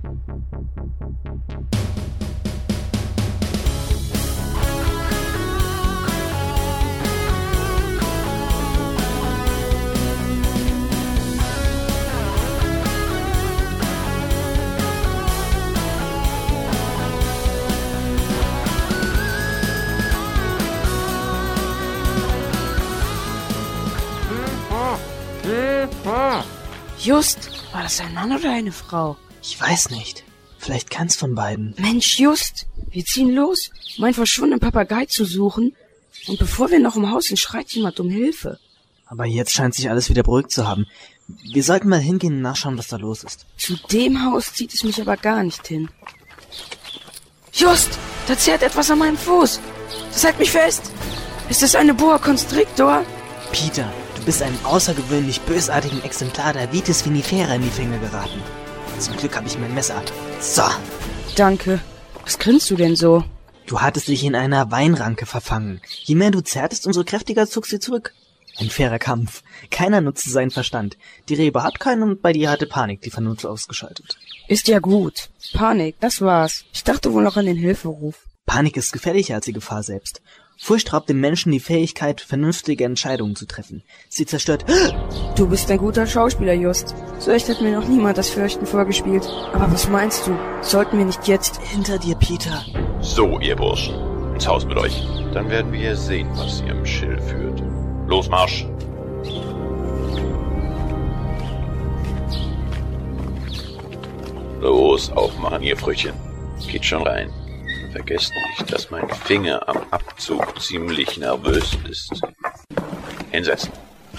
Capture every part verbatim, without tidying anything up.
Just, war das ein Mann oder eine Frau? Ich weiß nicht. Vielleicht keins von beiden. Mensch, Just, wir ziehen los, um einen verschwundenen Papagei zu suchen. Und bevor wir noch im Haus sind, schreit jemand um Hilfe. Aber jetzt scheint sich alles wieder beruhigt zu haben. Wir sollten mal hingehen und nachschauen, was da los ist. Zu dem Haus zieht es mich aber gar nicht hin. Just, da zerrt etwas an meinem Fuß. Das hält mich fest. Ist das eine Boa Constrictor? Peter, du bist einem außergewöhnlich bösartigen Exemplar der Vitis vinifera in die Finger geraten. Zum Glück habe ich mein Messer. So. Danke. Was grinst du denn so? Du hattest dich in einer Weinranke verfangen. Je mehr du zerrtest, umso kräftiger zog sie zurück. Ein fairer Kampf. Keiner nutzte seinen Verstand. Die Rebe hat keinen und bei dir hatte Panik die Vernunft ausgeschaltet. Ist ja gut. Panik, das war's. Ich dachte wohl noch an den Hilferuf. Panik ist gefährlicher als die Gefahr selbst. Furcht raubt dem Menschen die Fähigkeit, vernünftige Entscheidungen zu treffen. Sie zerstört... Du bist ein guter Schauspieler, Just. So echt hat mir noch niemand das Fürchten vorgespielt. Aber was meinst du? Sollten wir nicht jetzt... Hinter dir, Peter. So, ihr Burschen. Ins Haus mit euch. Dann werden wir sehen, was ihr im Schild führt. Los, Marsch! Los, aufmachen, ihr Früchtchen. Geht schon rein. Vergesst nicht, dass mein Finger am Abzug ziemlich nervös ist. Hinsetzen.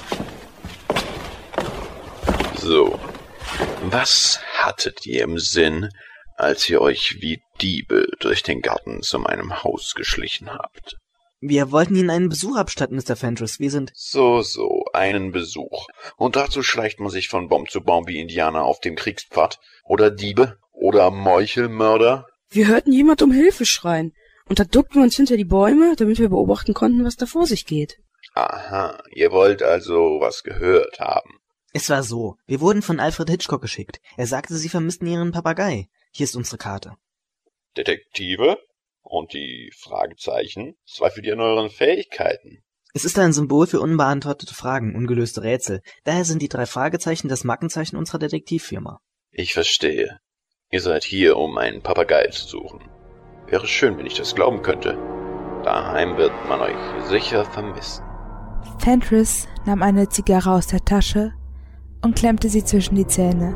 So. Was hattet ihr im Sinn, als ihr euch wie Diebe durch den Garten zu meinem Haus geschlichen habt? Wir wollten Ihnen einen Besuch abstatten, Mister Fentress. Wir sind... So, so, einen Besuch. Und dazu schleicht man sich von Baum zu Baum wie Indianer auf dem Kriegspfad? Oder Diebe? Oder Meuchelmörder? Wir hörten jemand um Hilfe schreien. Und da duckten wir uns hinter die Bäume, damit wir beobachten konnten, was da vor sich geht. Aha, ihr wollt also was gehört haben. Es war so. Wir wurden von Alfred Hitchcock geschickt. Er sagte, Sie vermissten Ihren Papagei. Hier ist unsere Karte. Detektive? Und die Fragezeichen? Zweifelt ihr an euren Fähigkeiten? Es ist ein Symbol für unbeantwortete Fragen, ungelöste Rätsel. Daher sind die drei Fragezeichen das Markenzeichen unserer Detektivfirma. Ich verstehe. Ihr seid hier, um einen Papagei zu suchen. Wäre schön, wenn ich das glauben könnte. Daheim wird man euch sicher vermissen. Fentress nahm eine Zigarre aus der Tasche und klemmte sie zwischen die Zähne.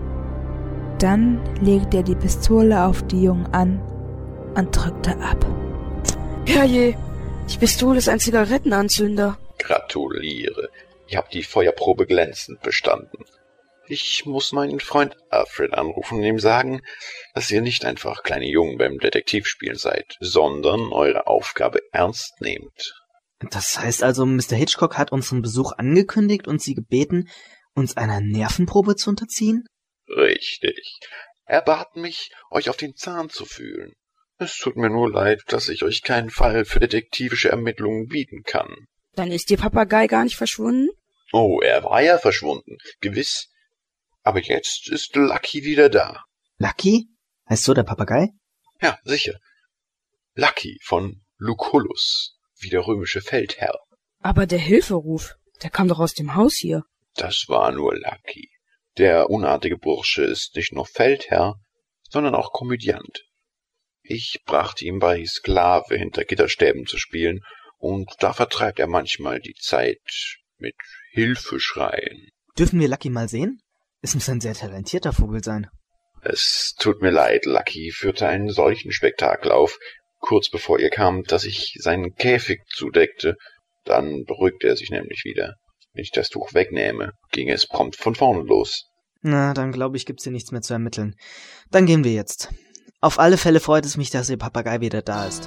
Dann legte er die Pistole auf die Jungen an und drückte ab. Herrje, die Pistole ist ein Zigarettenanzünder. Gratuliere. Ihr habt die Feuerprobe glänzend bestanden. Ich muss meinen Freund Alfred anrufen und ihm sagen, dass ihr nicht einfach kleine Jungen beim Detektivspielen seid, sondern eure Aufgabe ernst nehmt. Das heißt also, Mister Hitchcock hat unseren Besuch angekündigt und Sie gebeten, uns einer Nervenprobe zu unterziehen? Richtig. Er bat mich, euch auf den Zahn zu fühlen. Es tut mir nur leid, dass ich euch keinen Fall für detektivische Ermittlungen bieten kann. Dann ist Ihr Papagei gar nicht verschwunden? Oh, er war ja verschwunden, gewiss. Aber jetzt ist Lucky wieder da. Lucky? Heißt so der Papagei? Ja, sicher. Lucky von Lucullus, wie der römische Feldherr. Aber der Hilferuf, der kam doch aus dem Haus hier. Das war nur Lucky. Der unartige Bursche ist nicht nur Feldherr, sondern auch Komödiant. Ich brachte ihm bei, Sklave hinter Gitterstäben zu spielen, und da vertreibt er manchmal die Zeit mit Hilfeschreien. Dürfen wir Lucky mal sehen? Es muss ein sehr talentierter Vogel sein. Es tut mir leid, Lucky führte einen solchen Spektakel auf, kurz bevor ihr kamt, dass ich seinen Käfig zudeckte. Dann beruhigte er sich nämlich wieder. Wenn ich das Tuch wegnähme, ging es prompt von vorne los. Na, dann glaube ich, gibt's hier nichts mehr zu ermitteln. Dann gehen wir jetzt. Auf alle Fälle freut es mich, dass Ihr Papagei wieder da ist.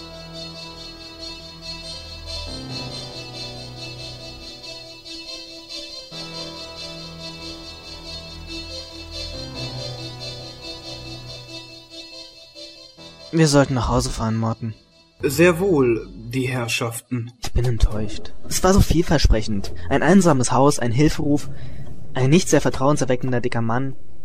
Wir sollten nach Hause fahren, Morten. Sehr wohl, die Herrschaften. Ich bin enttäuscht. Es war so vielversprechend. Ein einsames Haus, ein Hilferuf, ein nicht sehr vertrauenserweckender dicker Mann.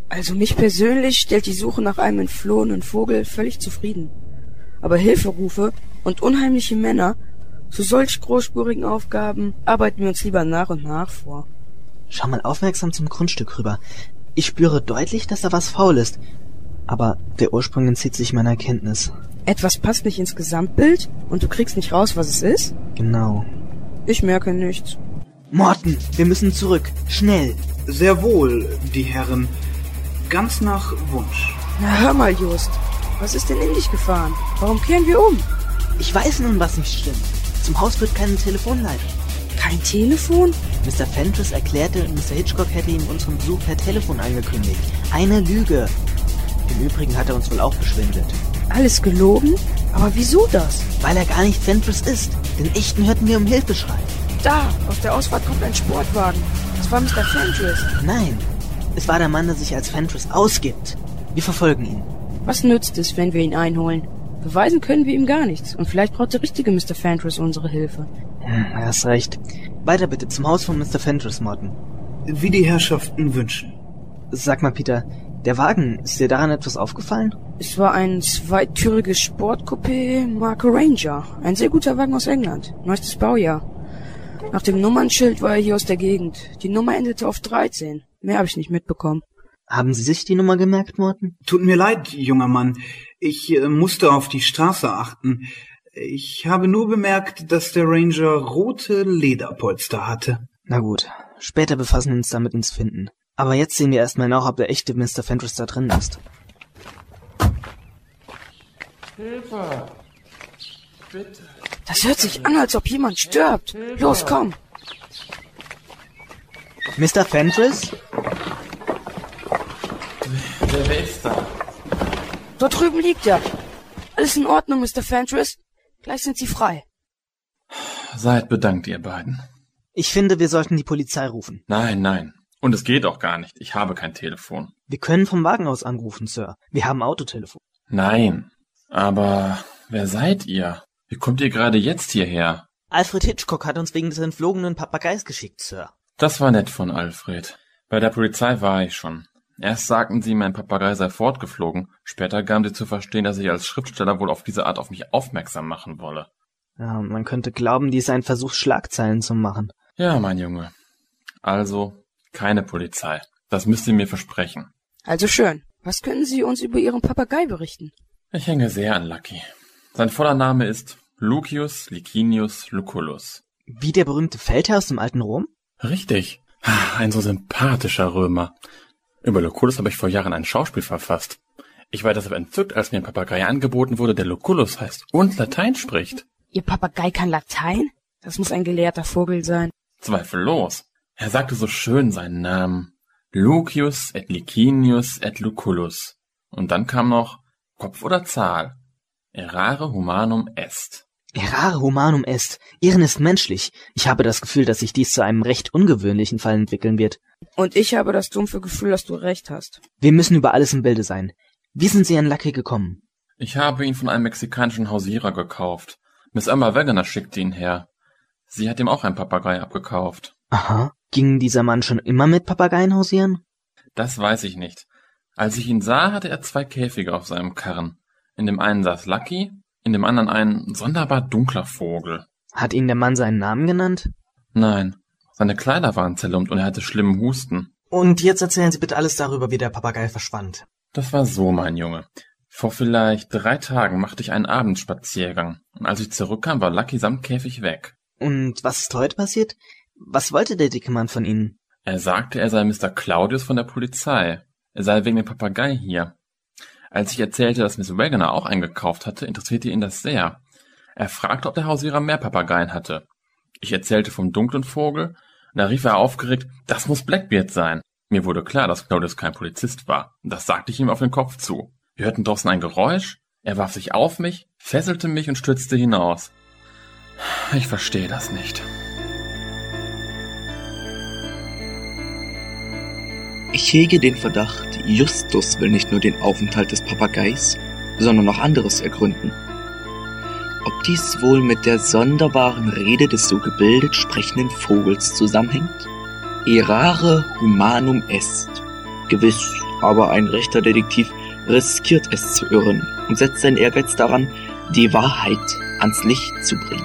Also mich persönlich stellt die Suche nach einem entflohenen Vogel völlig zufrieden. Aber Hilferufe und unheimliche Männer, zu solch großspurigen Aufgaben arbeiten wir uns lieber nach und nach vor. Schau mal aufmerksam zum Grundstück rüber. Ich spüre deutlich, dass da was faul ist. Aber der Ursprung entzieht sich meiner Kenntnis. Etwas passt nicht ins Gesamtbild und du kriegst nicht raus, was es ist? Genau. Ich merke nichts. Morten, wir müssen zurück. Schnell. Sehr wohl, die Herren. Ganz nach Wunsch. Na hör mal, Just. Was ist denn in dich gefahren? Warum kehren wir um? Ich weiß nun, was nicht stimmt. Zum Haus führt keine Telefonleitung. Kein Telefon? Mister Fentress erklärte, Mister Hitchcock hätte ihm unseren Besuch per Telefon angekündigt. Eine Lüge. Im Übrigen hat er uns wohl auch beschwindelt. Alles gelogen? Aber wieso das? Weil er gar nicht Fentress ist. Den echten hörten wir um Hilfe schreien. Da, aus der Ausfahrt kommt ein Sportwagen. Das war Mister Fentress. Nein, es war der Mann, der sich als Fentress ausgibt. Wir verfolgen ihn. Was nützt es, wenn wir ihn einholen? Beweisen können wir ihm gar nichts. Und vielleicht braucht der richtige Mister Fentress unsere Hilfe. Hm, er hast recht. Weiter bitte zum Haus von Mister Fentress, Morten. Wie die Herrschaften wünschen. Sag mal, Peter, der Wagen, ist dir daran etwas aufgefallen? Es war ein zweitüriges Sportcoupé Marke Ranger. Ein sehr guter Wagen aus England. Neuestes Baujahr. Nach dem Nummernschild war er hier aus der Gegend. Die Nummer endete auf dreizehn. Mehr habe ich nicht mitbekommen. Haben Sie sich die Nummer gemerkt, Morten? Tut mir leid, junger Mann. Ich äh, musste auf die Straße achten. Ich habe nur bemerkt, dass der Ranger rote Lederpolster hatte. Na gut, später befassen wir uns damit ins Finden. Aber jetzt sehen wir erstmal nach, ob der echte Mister Fentress da drin ist. Hilfe! Bitte! Das hört sich an, als ob jemand stirbt. Los, komm! Mister Fentress? Wer, wer ist da? Dort drüben liegt er. Alles in Ordnung, Mister Fentress. Gleich sind Sie frei. Seid bedankt, ihr beiden. Ich finde, wir sollten die Polizei rufen. Nein, nein. Und es geht auch gar nicht. Ich habe kein Telefon. Wir können vom Wagen aus anrufen, Sir. Wir haben Autotelefon. Nein. Aber wer seid ihr? Wie kommt ihr gerade jetzt hierher? Alfred Hitchcock hat uns wegen des entflogenen Papageis geschickt, Sir. Das war nett von Alfred. Bei der Polizei war ich schon. Erst sagten sie, mein Papagei sei fortgeflogen. Später gaben sie zu verstehen, dass ich als Schriftsteller wohl auf diese Art auf mich aufmerksam machen wolle. Ja, man könnte glauben, dies sei ein Versuch, Schlagzeilen zu machen. Ja, mein Junge. Also, keine Polizei. Das müsst ihr mir versprechen. Also schön. Was können Sie uns über Ihren Papagei berichten? Ich hänge sehr an Lucky. Sein voller Name ist Lucius Licinius Lucullus. Wie der berühmte Feldherr aus dem alten Rom? Richtig. Ein so sympathischer Römer. Über Lucullus habe ich vor Jahren ein Schauspiel verfasst. Ich war deshalb entzückt, als mir ein Papagei angeboten wurde, der Lucullus heißt und Latein spricht. Ihr Papagei kann Latein? Das muss ein gelehrter Vogel sein. Zweifellos. Er sagte so schön seinen Namen. Lucius et Licinius et Lucullus. Und dann kam noch Kopf oder Zahl. Errare humanum est. Errare humanum est. Irren ist menschlich. Ich habe das Gefühl, dass sich dies zu einem recht ungewöhnlichen Fall entwickeln wird. Und ich habe das dumpfe Gefühl, dass du recht hast. Wir müssen über alles im Bilde sein. Wie sind Sie an Lucky gekommen? Ich habe ihn von einem mexikanischen Hausierer gekauft. Miss Emma Wegener schickte ihn her. Sie hat ihm auch ein Papagei abgekauft. Aha. Ging dieser Mann schon immer mit Papageien hausieren? Das weiß ich nicht. Als ich ihn sah, hatte er zwei Käfige auf seinem Karren. In dem einen saß Lucky, in dem anderen ein sonderbar dunkler Vogel. Hat Ihnen der Mann seinen Namen genannt? Nein, seine Kleider waren zerlumpt und er hatte schlimmen Husten. Und jetzt erzählen Sie bitte alles darüber, wie der Papagei verschwand. Das war so, mein Junge. Vor vielleicht drei Tagen machte ich einen Abendspaziergang. Und als ich zurückkam, war Lucky samt Käfig weg. Und was ist heute passiert? Was wollte der dicke Mann von Ihnen? Er sagte, er sei Mister Claudius von der Polizei. Er sei wegen dem Papagei hier. Als ich erzählte, dass Miss Wegener auch eingekauft hatte, interessierte ihn das sehr. Er fragte, ob der Hausierer mehr Papageien hatte. Ich erzählte vom dunklen Vogel, und da rief er aufgeregt, das muss Blackbeard sein. Mir wurde klar, dass Claudius kein Polizist war. Und das sagte ich ihm auf den Kopf zu. Wir hörten draußen ein Geräusch, er warf sich auf mich, fesselte mich und stürzte hinaus. Ich verstehe das nicht. Ich hege den Verdacht, Justus will nicht nur den Aufenthalt des Papageis, sondern noch anderes ergründen. Ob dies wohl mit der sonderbaren Rede des so gebildet sprechenden Vogels zusammenhängt? Errare humanum est. Gewiss, Aber ein rechter Detektiv riskiert es zu irren und setzt seinen Ehrgeiz daran, die Wahrheit ans Licht zu bringen.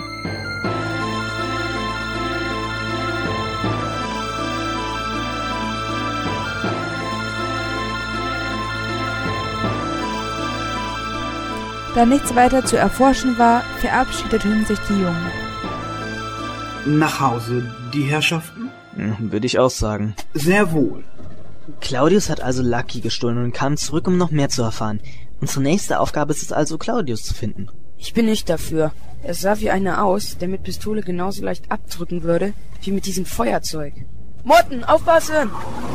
Da nichts weiter zu erforschen war, verabschiedeten sich die Jungen. Nach Hause, die Herrschaften? Hm, würde ich auch sagen. Sehr wohl. Claudius hat also Lucky gestohlen und kam zurück, um noch mehr zu erfahren. Unsere nächste Aufgabe ist es also, Claudius zu finden. Ich bin nicht dafür. Er sah wie einer aus, der mit Pistole genauso leicht abdrücken würde, wie mit diesem Feuerzeug. Morten, aufpassen!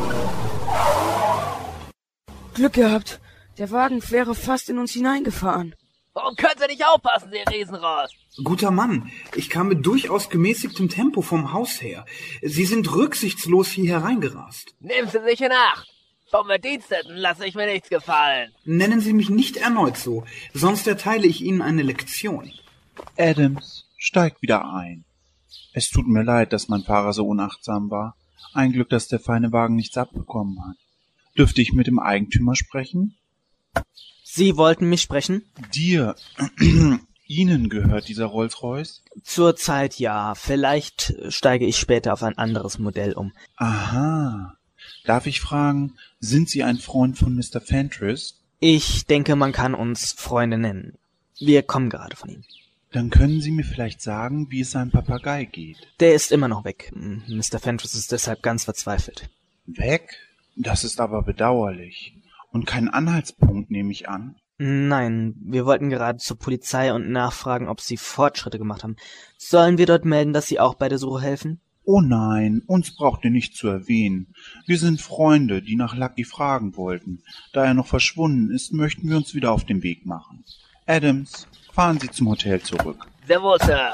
Glück gehabt. Der Wagen wäre fast in uns hineingefahren. Warum können Sie nicht aufpassen, Sie Riesenrost? Guter Mann, ich kam mit durchaus gemäßigtem Tempo vom Haus her. Sie sind rücksichtslos hier hereingerast. Nehmen Sie sich in Acht. Vom Bediensteten lasse ich mir nichts gefallen. Nennen Sie mich nicht erneut so, sonst erteile ich Ihnen eine Lektion. Adams, steig wieder ein. Es tut mir leid, dass mein Fahrer so unachtsam war. Ein Glück, dass der feine Wagen nichts abbekommen hat. Dürfte ich mit dem Eigentümer sprechen? Sie wollten mich sprechen? Dir, Ihnen gehört dieser Rolls-Royce? Zurzeit ja. Vielleicht steige ich später auf ein anderes Modell um. Aha. Darf ich fragen, sind Sie ein Freund von Mister Fentress? Ich denke, man kann uns Freunde nennen. Wir kommen gerade von ihm. Dann können Sie mir vielleicht sagen, wie es seinem Papagei geht. Der ist immer noch weg. Mister Fentress ist deshalb ganz verzweifelt. Weg? Das ist aber bedauerlich. Und kein Anhaltspunkt, nehme ich an? Nein, wir wollten gerade zur Polizei und nachfragen, ob sie Fortschritte gemacht haben. Sollen wir dort melden, dass Sie auch bei der Suche helfen? Oh nein, uns braucht ihr nicht zu erwähnen. Wir sind Freunde, die nach Lucky fragen wollten. Da er noch verschwunden ist, möchten wir uns wieder auf den Weg machen. Adams, fahren Sie zum Hotel zurück. Sehr wohl, Sir.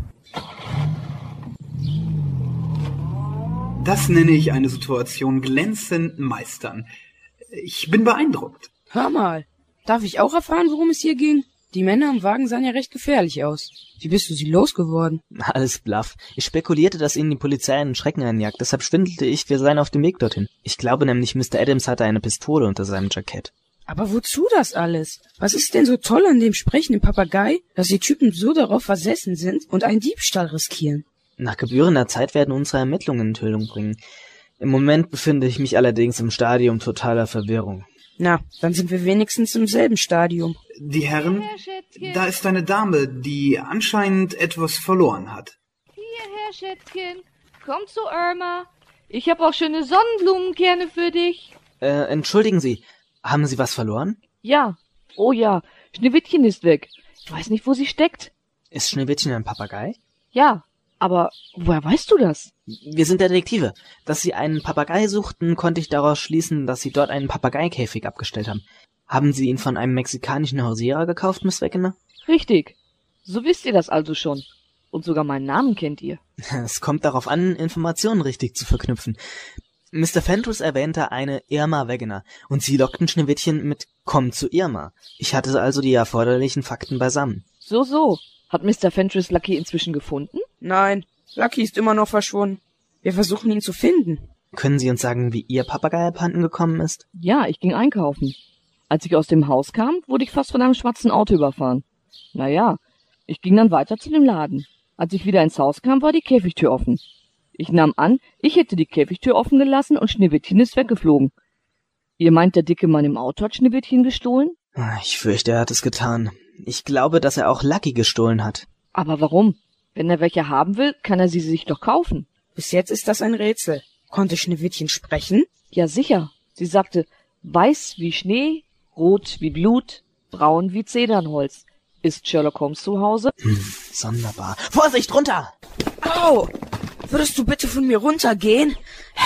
Das nenne ich eine Situation glänzend meistern. Ich bin beeindruckt. Hör mal, darf ich auch erfahren, worum es hier ging? Die Männer am Wagen sahen ja recht gefährlich aus. Wie bist du sie losgeworden? Alles Bluff. Ich spekulierte, dass ihnen die Polizei einen Schrecken einjagt. Deshalb schwindelte ich, wir seien auf dem Weg dorthin. Ich glaube nämlich, Mister Adams hatte eine Pistole unter seinem Jackett. Aber wozu das alles? Was ist denn so toll an dem sprechenden Papagei, dass die Typen so darauf versessen sind und einen Diebstahl riskieren? Nach gebührender Zeit werden unsere Ermittlungen Enthüllung bringen. Im Moment befinde ich mich allerdings im Stadium totaler Verwirrung. Na, dann sind wir wenigstens im selben Stadium. Die Herren, da ist eine Dame, die anscheinend etwas verloren hat. Hierher, Schätzchen. Komm zu Irma. Ich habe auch schöne Sonnenblumenkerne für dich. Äh, entschuldigen Sie, haben Sie was verloren? Ja. Oh ja, Schneewittchen ist weg. Ich weiß nicht, wo sie steckt. Ist Schneewittchen ein Papagei? Ja, aber woher weißt du das? Wir sind Detektive. Dass Sie einen Papagei suchten, konnte ich daraus schließen, dass Sie dort einen Papageikäfig abgestellt haben. Haben Sie ihn von einem mexikanischen Hausierer gekauft, Miss Wegener? Richtig. So wisst ihr das also schon. Und sogar meinen Namen kennt ihr. Es kommt darauf an, Informationen richtig zu verknüpfen. Mister Fentress erwähnte eine Irma Wegener, und Sie lockten Schneewittchen mit »Komm zu Irma«. Ich hatte also die erforderlichen Fakten beisammen. So, so. Hat Mister Fentress Lucky inzwischen gefunden? Nein, Lucky ist immer noch verschwunden. Wir versuchen ihn zu finden. Können Sie uns sagen, wie Ihr Papagei abhanden gekommen ist? Ja, ich ging einkaufen. Als ich aus dem Haus kam, wurde ich fast von einem schwarzen Auto überfahren. Naja, ich ging dann weiter zu dem Laden. Als ich wieder ins Haus kam, war die Käfigtür offen. Ich nahm an, ich hätte die Käfigtür offen gelassen und Schneewittchen ist weggeflogen. Ihr meint, der dicke Mann im Auto hat Schneewittchen gestohlen? Ich fürchte, er hat es getan. Ich glaube, dass er auch Lucky gestohlen hat. Aber warum? Wenn er welche haben will, kann er sie sich doch kaufen. Bis jetzt ist das ein Rätsel. Konnte Schneewittchen sprechen? Ja, sicher. Sie sagte, weiß wie Schnee, rot wie Blut, braun wie Zedernholz. Ist Sherlock Holmes zu Hause? Hm, sonderbar. Vorsicht, runter! Au! Würdest du bitte von mir runtergehen?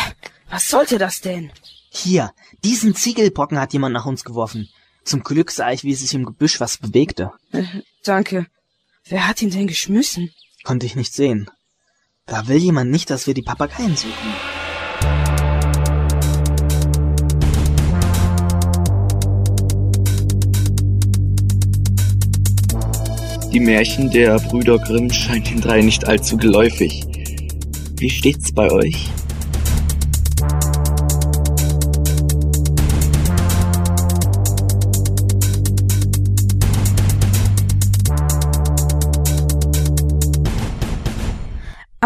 Was sollte das denn? Hier, diesen Ziegelbrocken hat jemand nach uns geworfen. Zum Glück sah ich, wie sich im Gebüsch was bewegte. Äh, danke. Wer hat ihn denn geschmissen? Konnte ich nicht sehen. Da will jemand nicht, dass wir die Papageien suchen. Die Märchen der Brüder Grimm scheinen den drei nicht allzu geläufig. Wie steht's bei euch?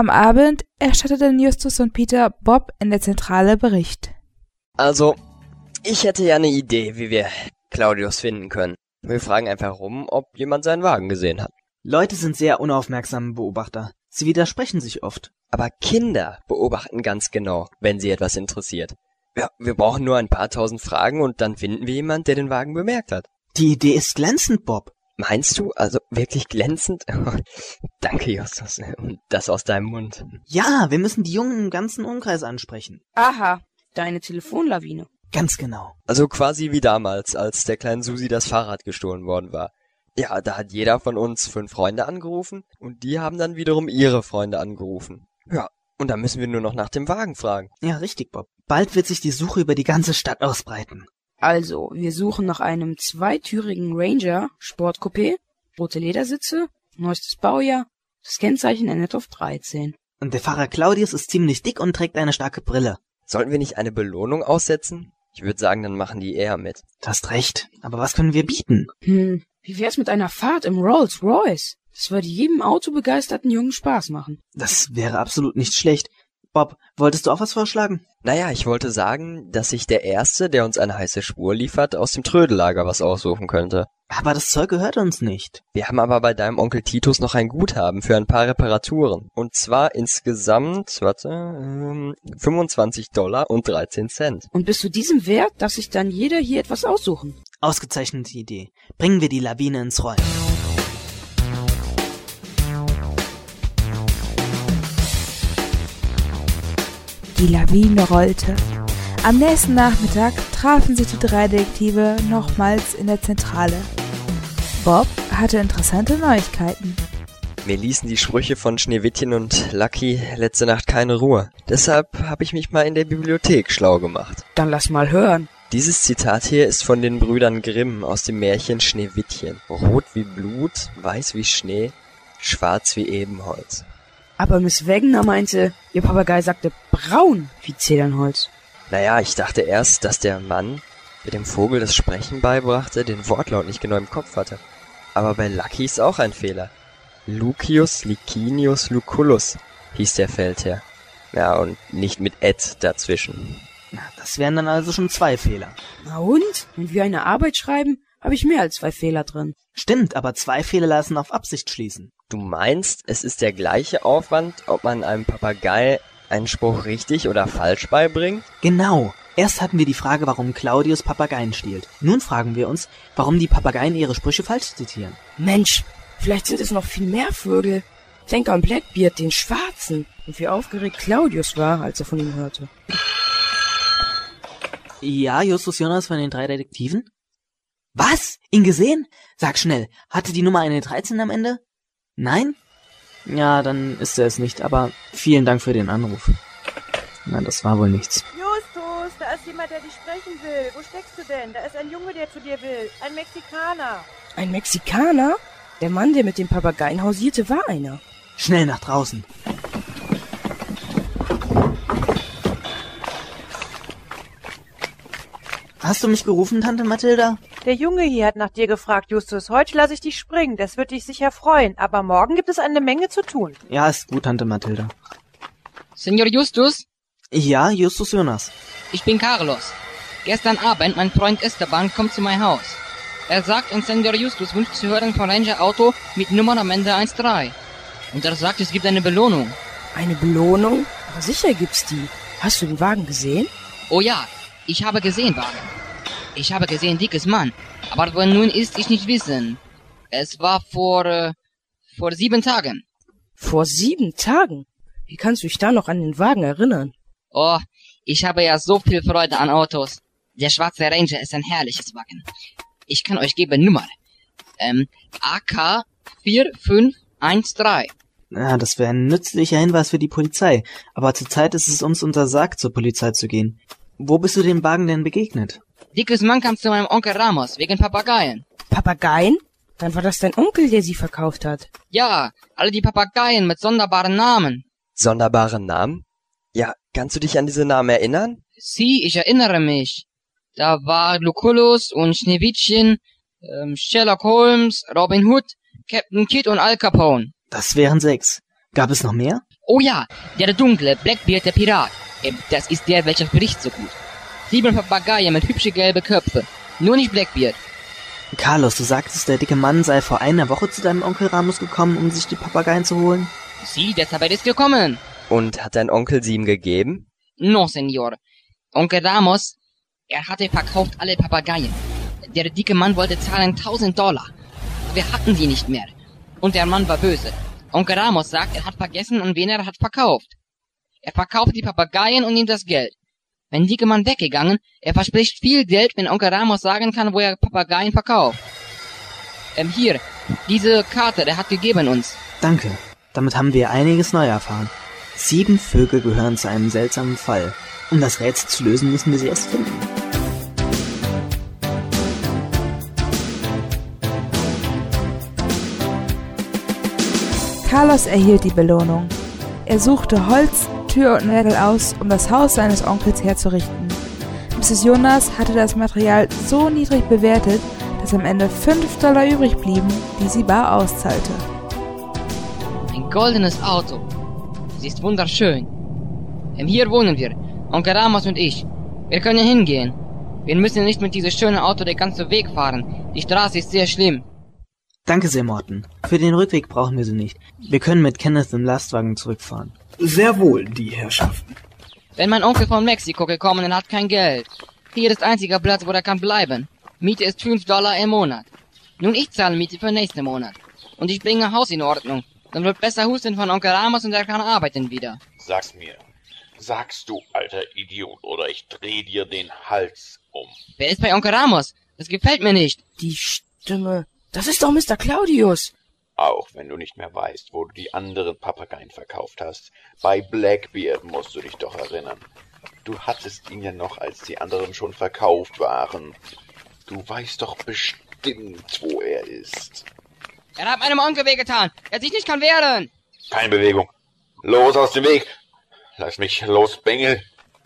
Am Abend erstatteten Justus und Peter Bob in der Zentrale Bericht. Also, ich hätte ja eine Idee, wie wir Claudius finden können. Wir fragen einfach rum, ob jemand seinen Wagen gesehen hat. Leute sind sehr unaufmerksame Beobachter. Sie widersprechen sich oft. Aber Kinder beobachten ganz genau, wenn sie etwas interessiert. Ja, wir brauchen nur ein paar tausend Fragen und dann finden wir jemanden, der den Wagen bemerkt hat. Die Idee ist glänzend, Bob. Meinst du? Also wirklich glänzend? Danke, Justus. Und das aus deinem Mund. Ja, wir müssen die Jungen im ganzen Umkreis ansprechen. Aha, deine Telefonlawine. Ganz genau. Also quasi wie damals, als der kleinen Susi das Fahrrad gestohlen worden war. Ja, da hat jeder von uns fünf Freunde angerufen und die haben dann wiederum ihre Freunde angerufen. Ja, und dann müssen wir nur noch nach dem Wagen fragen. Ja, richtig, Bob. Bald wird sich die Suche über die ganze Stadt ausbreiten. Also, wir suchen nach einem zweitürigen Ranger, Sportcoupé, rote Ledersitze, neuestes Baujahr, das Kennzeichen endet auf dreizehn. Und der Fahrer Claudius ist ziemlich dick und trägt eine starke Brille. Sollten wir nicht eine Belohnung aussetzen? Ich würde sagen, dann machen die eher mit. Du hast recht, aber was können wir bieten? Hm, wie wär's mit einer Fahrt im Rolls Royce? Das würde jedem autobegeisterten Jungen Spaß machen. Das wäre absolut nicht schlecht. Bob, wolltest du auch was vorschlagen? Naja, ich wollte sagen, dass sich der Erste, der uns eine heiße Spur liefert, aus dem Trödellager was aussuchen könnte. Aber das Zeug gehört uns nicht. Wir haben aber bei deinem Onkel Titus noch ein Guthaben für ein paar Reparaturen. Und zwar insgesamt, warte, ähm, fünfundzwanzig Dollar und dreizehn Cent. Und bis zu diesem Wert darf sich dann jeder hier etwas aussuchen. Ausgezeichnete Idee. Bringen wir die Lawine ins Rollen. Die Lawine rollte. Am nächsten Nachmittag trafen sich die drei Detektive nochmals in der Zentrale. Bob hatte interessante Neuigkeiten. Mir ließen die Sprüche von Schneewittchen und Lucky letzte Nacht keine Ruhe. Deshalb habe ich mich mal in der Bibliothek schlau gemacht. Dann lass mal hören. Dieses Zitat hier ist von den Brüdern Grimm aus dem Märchen Schneewittchen. Rot wie Blut, weiß wie Schnee, schwarz wie Ebenholz. Aber Miss Wegener meinte, ihr Papagei sagte braun wie Zedernholz. Naja, ich dachte erst, dass der Mann, der dem Vogel das Sprechen beibrachte, den Wortlaut nicht genau im Kopf hatte. Aber bei Lucky ist auch ein Fehler. Lucius Licinius Lucullus hieß der Feldherr. Ja, und nicht mit Ed dazwischen. Das wären dann also schon zwei Fehler. Na und? Wenn wir eine Arbeit schreiben, habe ich mehr als zwei Fehler drin. Stimmt, aber zwei Fehler lassen auf Absicht schließen. Du meinst, es ist der gleiche Aufwand, ob man einem Papagei einen Spruch richtig oder falsch beibringt? Genau. Erst hatten wir die Frage, warum Claudius Papageien stiehlt. Nun fragen wir uns, warum die Papageien ihre Sprüche falsch zitieren. Mensch, vielleicht sind es noch viel mehr Vögel. Denk an Blackbeard, den Schwarzen. Und wie aufgeregt Claudius war, als er von ihm hörte. Ja, Justus Jonas von den drei Detektiven? Was? Ihn gesehen? Sag schnell, hatte die Nummer eine dreizehn am Ende? Nein? Ja, dann ist er es nicht, aber vielen Dank für den Anruf. Na, das war wohl nichts. Justus, da ist jemand, der dich sprechen will. Wo steckst du denn? Da ist ein Junge, der zu dir will. Ein Mexikaner. Ein Mexikaner? Der Mann, der mit dem Papageien hausierte, war einer. Schnell nach draußen. Hast du mich gerufen, Tante Mathilda? Der Junge hier hat nach dir gefragt, Justus. Heute lasse ich dich springen, das wird dich sicher freuen. Aber morgen gibt es eine Menge zu tun. Ja, ist gut, Tante Mathilda. Senor Justus? Ja, Justus Jonas. Ich bin Carlos. Gestern Abend, mein Freund Esteban kommt zu meinem Haus. Er sagt, ein Senor Justus wünscht zu hören von Ranger Auto mit Nummer am Ende eins drei. Und er sagt, es gibt eine Belohnung. Eine Belohnung? Aber sicher gibt's die. Hast du den Wagen gesehen? Oh ja, ich habe gesehen, Wagen. Ich habe gesehen, dickes Mann. Aber wo nun ist, ich nicht wissen. Es war vor, äh, vor sieben Tagen. Vor sieben Tagen? Wie kannst du dich da noch an den Wagen erinnern? Oh, ich habe ja so viel Freude an Autos. Der schwarze Ranger ist ein herrliches Wagen. Ich kann euch geben Nummer. Ähm, A K vier fünf eins drei. Ja, das wäre ein nützlicher Hinweis für die Polizei. Aber zurzeit ist es uns untersagt, zur Polizei zu gehen. Wo bist du dem Wagen denn begegnet? Dickes Mann kam zu meinem Onkel Ramos, wegen Papageien. Papageien? Dann war das dein Onkel, der sie verkauft hat. Ja, alle die Papageien mit sonderbaren Namen. Sonderbaren Namen? Ja, kannst du dich an diese Namen erinnern? Sie, ich erinnere mich. Da war Lucullus und Schneewittchen, ähm, Sherlock Holmes, Robin Hood, Captain Kidd und Al Capone. Das wären sechs. Gab es noch mehr? Oh ja, der dunkle, Blackbeard, der Pirat. Äh, das ist der, welcher spricht so gut. Sieben Papageien mit hübsche gelbe Köpfe. Nur nicht Blackbeard. Carlos, du sagtest, der dicke Mann sei vor einer Woche zu deinem Onkel Ramos gekommen, um sich die Papageien zu holen? Sie, deshalb ist gekommen. Und hat dein Onkel sie ihm gegeben? No, Senor. Onkel Ramos, er hatte verkauft alle Papageien. Der dicke Mann wollte zahlen tausend Dollar. Wir hatten sie nicht mehr. Und der Mann war böse. Onkel Ramos sagt, er hat vergessen, an wen er hat verkauft. Er verkauft die Papageien und nimmt das Geld. Wenn dicke Mann weggegangen, er verspricht viel Geld, wenn Onkel Ramos sagen kann, wo er Papageien verkauft. Ähm, hier, diese Karte, der hat gegeben uns. Danke. Damit haben wir einiges neu erfahren. Sieben Vögel gehören zu einem seltsamen Fall. Um das Rätsel zu lösen, müssen wir sie erst finden. Carlos erhielt die Belohnung. Er suchte Holz, Tür und Nägel aus, um das Haus seines Onkels herzurichten. Misses Jonas hatte das Material so niedrig bewertet, dass am Ende fünf Dollar übrig blieben, die sie bar auszahlte. Ein goldenes Auto. Sie ist wunderschön. Ähm, hier wohnen wir, Onkel Ramos und ich. Wir können hingehen. Wir müssen nicht mit diesem schönen Auto den ganzen Weg fahren. Die Straße ist sehr schlimm. Danke sehr, Morton. Für den Rückweg brauchen wir sie nicht. Wir können mit Kenneth im Lastwagen zurückfahren. Sehr wohl, die Herrschaften. Wenn mein Onkel von Mexiko gekommen und hat kein Geld. Hier ist einziger Platz, wo er kann bleiben. Miete ist fünf Dollar im Monat. Nun, ich zahle Miete für nächsten Monat. Und ich bringe Haus in Ordnung. Dann wird besser husten von Onkel Ramos und er kann arbeiten wieder. Sag's mir. Sagst du, alter Idiot, oder ich dreh dir den Hals um. Wer ist bei Onkel Ramos? Das gefällt mir nicht. Die Stimme... Das ist doch Mister Claudius. Auch wenn du nicht mehr weißt, wo du die anderen Papageien verkauft hast. Bei Blackbeard musst du dich doch erinnern. Du hattest ihn ja noch, als die anderen schon verkauft waren. Du weißt doch bestimmt, wo er ist. Er hat meinem Onkel wehgetan. Er sich nicht kann wehren. Keine Bewegung. Los aus dem Weg. Lass mich los, Bengel.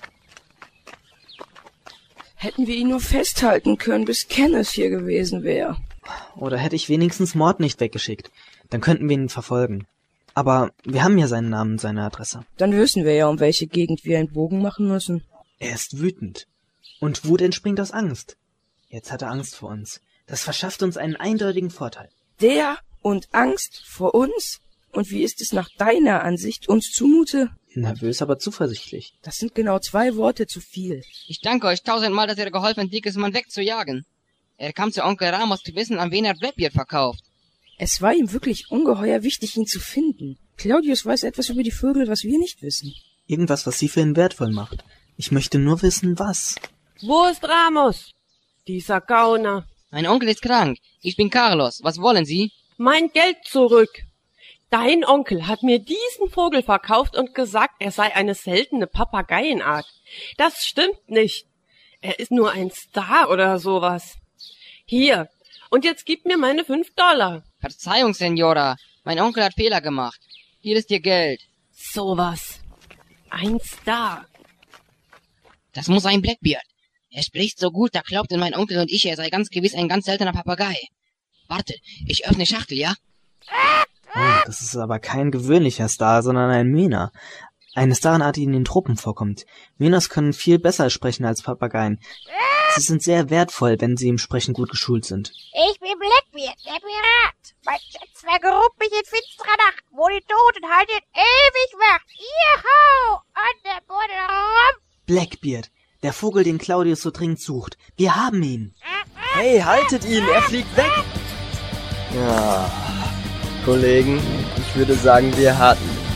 Hätten wir ihn nur festhalten können, bis Kenneth hier gewesen wäre. Oder hätte ich wenigstens Mord nicht weggeschickt. Dann könnten wir ihn verfolgen. Aber wir haben ja seinen Namen und seine Adresse. Dann wissen wir ja, um welche Gegend wir einen Bogen machen müssen. Er ist wütend. Und Wut entspringt aus Angst. Jetzt hat er Angst vor uns. Das verschafft uns einen eindeutigen Vorteil. Der und Angst vor uns? Und wie ist es nach deiner Ansicht uns zumute? Nervös, aber zuversichtlich. Das sind genau zwei Worte zu viel. Ich danke euch tausendmal, dass ihr geholfen habt, dickes Mann wegzujagen. Er kam zu Onkel Ramos zu wissen, an wen er Blackbeard verkauft. Es war ihm wirklich ungeheuer wichtig, ihn zu finden. Claudius weiß etwas über die Vögel, was wir nicht wissen. Irgendwas, was sie für ihn wertvoll macht. Ich möchte nur wissen, was. Wo ist Ramos? Dieser Gauner. Mein Onkel ist krank. Ich bin Carlos. Was wollen Sie? Mein Geld zurück. Dein Onkel hat mir diesen Vogel verkauft und gesagt, er sei eine seltene Papageienart. Das stimmt nicht. Er ist nur ein Star oder sowas. Hier, und jetzt gib mir meine fünf Dollar. Verzeihung, Senora. Mein Onkel hat Fehler gemacht. Hier ist Ihr Geld. Sowas. Ein Star. Das muss ein Blackbeard. Er spricht so gut, da glaubten mein Onkel und ich, er sei ganz gewiss ein ganz seltener Papagei. Warte, ich öffne Schachtel, ja? Oh, das ist aber kein gewöhnlicher Star, sondern ein Mina. Eine Starenart, die in den Tropen vorkommt. Minas können viel besser sprechen als Papageien. Sie sind sehr wertvoll, wenn sie im Sprechen gut geschult sind. Ich bin Blackbeard, der Pirat. Mein Schatz vergrub mich in finsterer Nacht, wo die Toten halten ewig wacht. Juhu, an der Buddel rum. Blackbeard, der Vogel, den Claudius so dringend sucht. Wir haben ihn. Hey, haltet ihn, er fliegt weg. Ja, Kollegen, ich würde sagen, wir hatten ihn.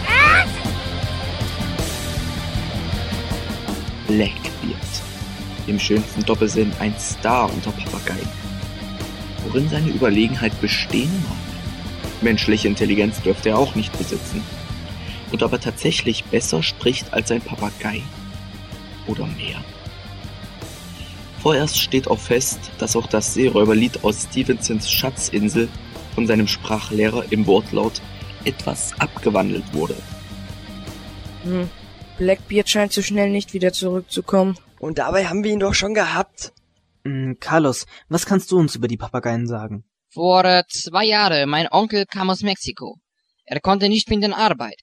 Blackbeard, im schönsten Doppelsinn ein Star unter Papageien. Worin seine Überlegenheit bestehen mag? Menschliche Intelligenz dürfte er auch nicht besitzen. Und ob er tatsächlich besser spricht als ein Papagei? Oder mehr? Vorerst steht auch fest, dass auch das Seeräuberlied aus Stevensons Schatzinsel von seinem Sprachlehrer im Wortlaut etwas abgewandelt wurde. Hm. Blackbeard scheint so schnell nicht wieder zurückzukommen. Und dabei haben wir ihn doch schon gehabt. Hm, Carlos, was kannst du uns über die Papageien sagen? Vor äh, zwei Jahren, mein Onkel kam aus Mexiko. Er konnte nicht finden Arbeit.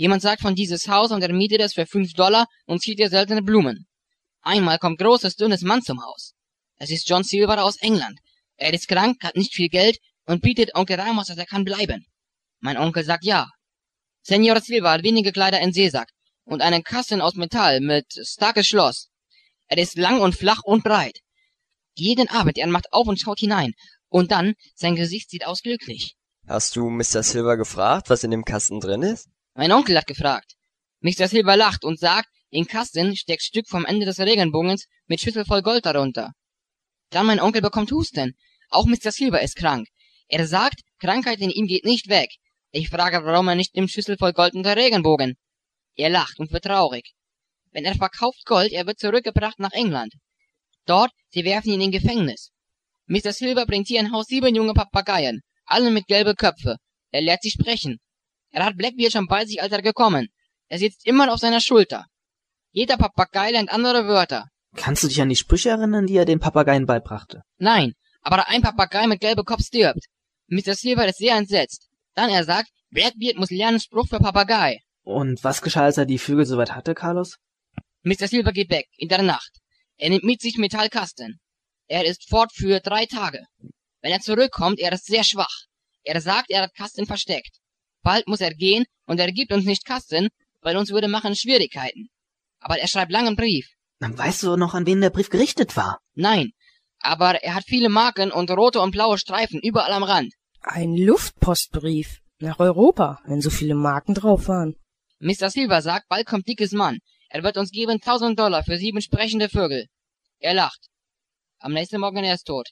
Jemand sagt von dieses Haus und er mietet es für fünf Dollar und zieht ihr seltene Blumen. Einmal kommt großes, dünnes Mann zum Haus. Es ist John Silver aus England. Er ist krank, hat nicht viel Geld und bietet Onkel Ramos, dass er kann bleiben. Mein Onkel sagt ja. Senor Silver hat wenige Kleider in Seesack und einen Kasten aus Metall mit starkes Schloss. Er ist lang und flach und breit. Jeden Abend er macht auf und schaut hinein. Und dann, sein Gesicht sieht aus glücklich. Hast du Mister Silver gefragt, was in dem Kasten drin ist? Mein Onkel hat gefragt. Mister Silver lacht und sagt, im Kasten steckt Stück vom Ende des Regenbogens mit Schüssel voll Gold darunter. Dann mein Onkel bekommt Husten. Auch Mister Silver ist krank. Er sagt, Krankheit in ihm geht nicht weg. Ich frage, warum er nicht nimmt Schüssel voll Gold und der Regenbogen. Er lacht und wird traurig. Wenn er verkauft Gold, er wird zurückgebracht nach England. Dort, sie werfen ihn in Gefängnis. Mister Silver bringt hier ein Haus sieben junge Papageien, alle mit gelben Köpfen. Er lehrt sie sprechen. Er hat Blackbeard schon bei sich, als er gekommen. Er sitzt immer auf seiner Schulter. Jeder Papagei lernt andere Wörter. Kannst du dich an die Sprüche erinnern, die er den Papageien beibrachte? Nein, aber ein Papagei mit gelbem Kopf stirbt. Mister Silver ist sehr entsetzt. Dann er sagt, Blackbeard muss lernen Spruch für Papagei. Und was geschah, als er die Vögel soweit hatte, Carlos? Mister Silver geht weg, in der Nacht. Er nimmt mit sich Metallkasten. Er ist fort für drei Tage. Wenn er zurückkommt, er ist sehr schwach. Er sagt, er hat Kasten versteckt. Bald muss er gehen und er gibt uns nicht Kasten, weil uns würde machen Schwierigkeiten. Aber er schreibt langen Brief. Dann weißt du noch, an wen der Brief gerichtet war? Nein, aber er hat viele Marken und rote und blaue Streifen überall am Rand. Ein Luftpostbrief nach Europa, wenn so viele Marken drauf waren. Mister Silver sagt, bald kommt dickes Mann. Er wird uns geben tausend Dollar für sieben sprechende Vögel. Er lacht. Am nächsten Morgen er ist tot.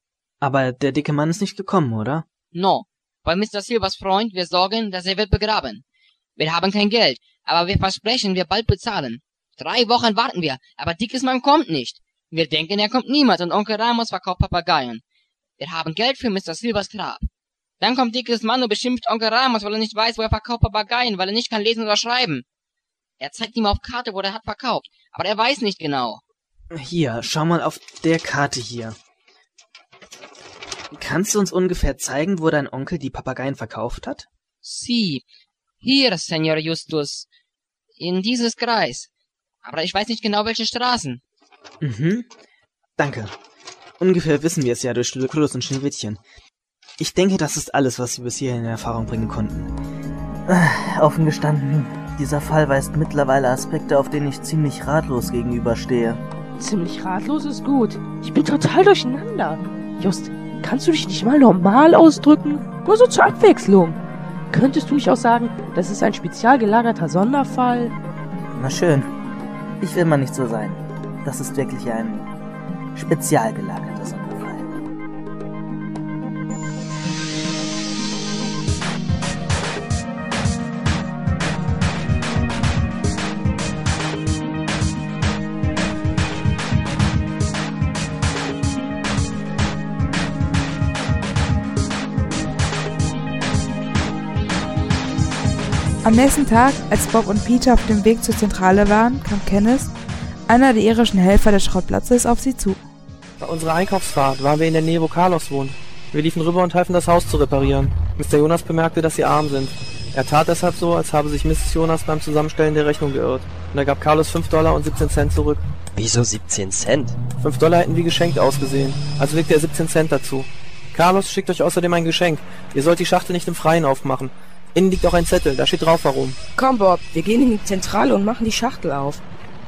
Aber der dicke Mann ist nicht gekommen, oder? No. Bei Mister Silvers Freund, wir sorgen, dass er wird begraben. Wir haben kein Geld, aber wir versprechen, wir bald bezahlen. Drei Wochen warten wir, aber dickes Mann kommt nicht. Wir denken, er kommt niemals und Onkel Ramos verkauft Papageien. Wir haben Geld für Mister Silvers Grab. Dann kommt dickes Mann und beschimpft Onkel Ramos, weil er nicht weiß, wo er verkauft Papageien, weil er nicht kann lesen oder schreiben. Er zeigt ihm auf Karte, wo er hat verkauft, aber er weiß nicht genau. Hier, schau mal auf der Karte hier. Kannst du uns ungefähr zeigen, wo dein Onkel die Papageien verkauft hat? Sie, hier, Senor Justus, in dieses Kreis. Aber ich weiß nicht genau, welche Straßen. Mhm, danke. Ungefähr wissen wir es ja durch Lucullus und Schneewittchen. Ich denke, das ist alles, was wir bis hierhin in Erfahrung bringen konnten. Äh, offen gestanden, dieser Fall weist mittlerweile Aspekte, auf denen ich ziemlich ratlos gegenüberstehe. Ziemlich ratlos ist gut. Ich bin total durcheinander. Just, kannst du dich nicht mal normal ausdrücken? Nur so zur Abwechslung. Könntest du nicht auch sagen, das ist ein spezial gelagerter Sonderfall? Na schön. Ich will mal nicht so sein. Das ist wirklich ein spezial gelagerter Sonderfall. Am nächsten Tag, als Bob und Peter auf dem Weg zur Zentrale waren, kam Kenneth, einer der irischen Helfer des Schrottplatzes, auf sie zu. Bei unserer Einkaufsfahrt waren wir in der Nähe, wo Carlos wohnt. Wir liefen rüber und halfen, das Haus zu reparieren. Mister Jonas bemerkte, dass sie arm sind. Er tat deshalb so, als habe sich Misses Jonas beim Zusammenstellen der Rechnung geirrt. Und er gab Carlos fünf Dollar und siebzehn Cent zurück. Wieso siebzehn Cent? fünf Dollar hätten wie geschenkt ausgesehen, also legte er siebzehn Cent dazu. Carlos schickt euch außerdem ein Geschenk. Ihr sollt die Schachtel nicht im Freien aufmachen. Innen liegt auch ein Zettel, da steht drauf, warum. Komm, Bob, wir gehen in die Zentrale und machen die Schachtel auf.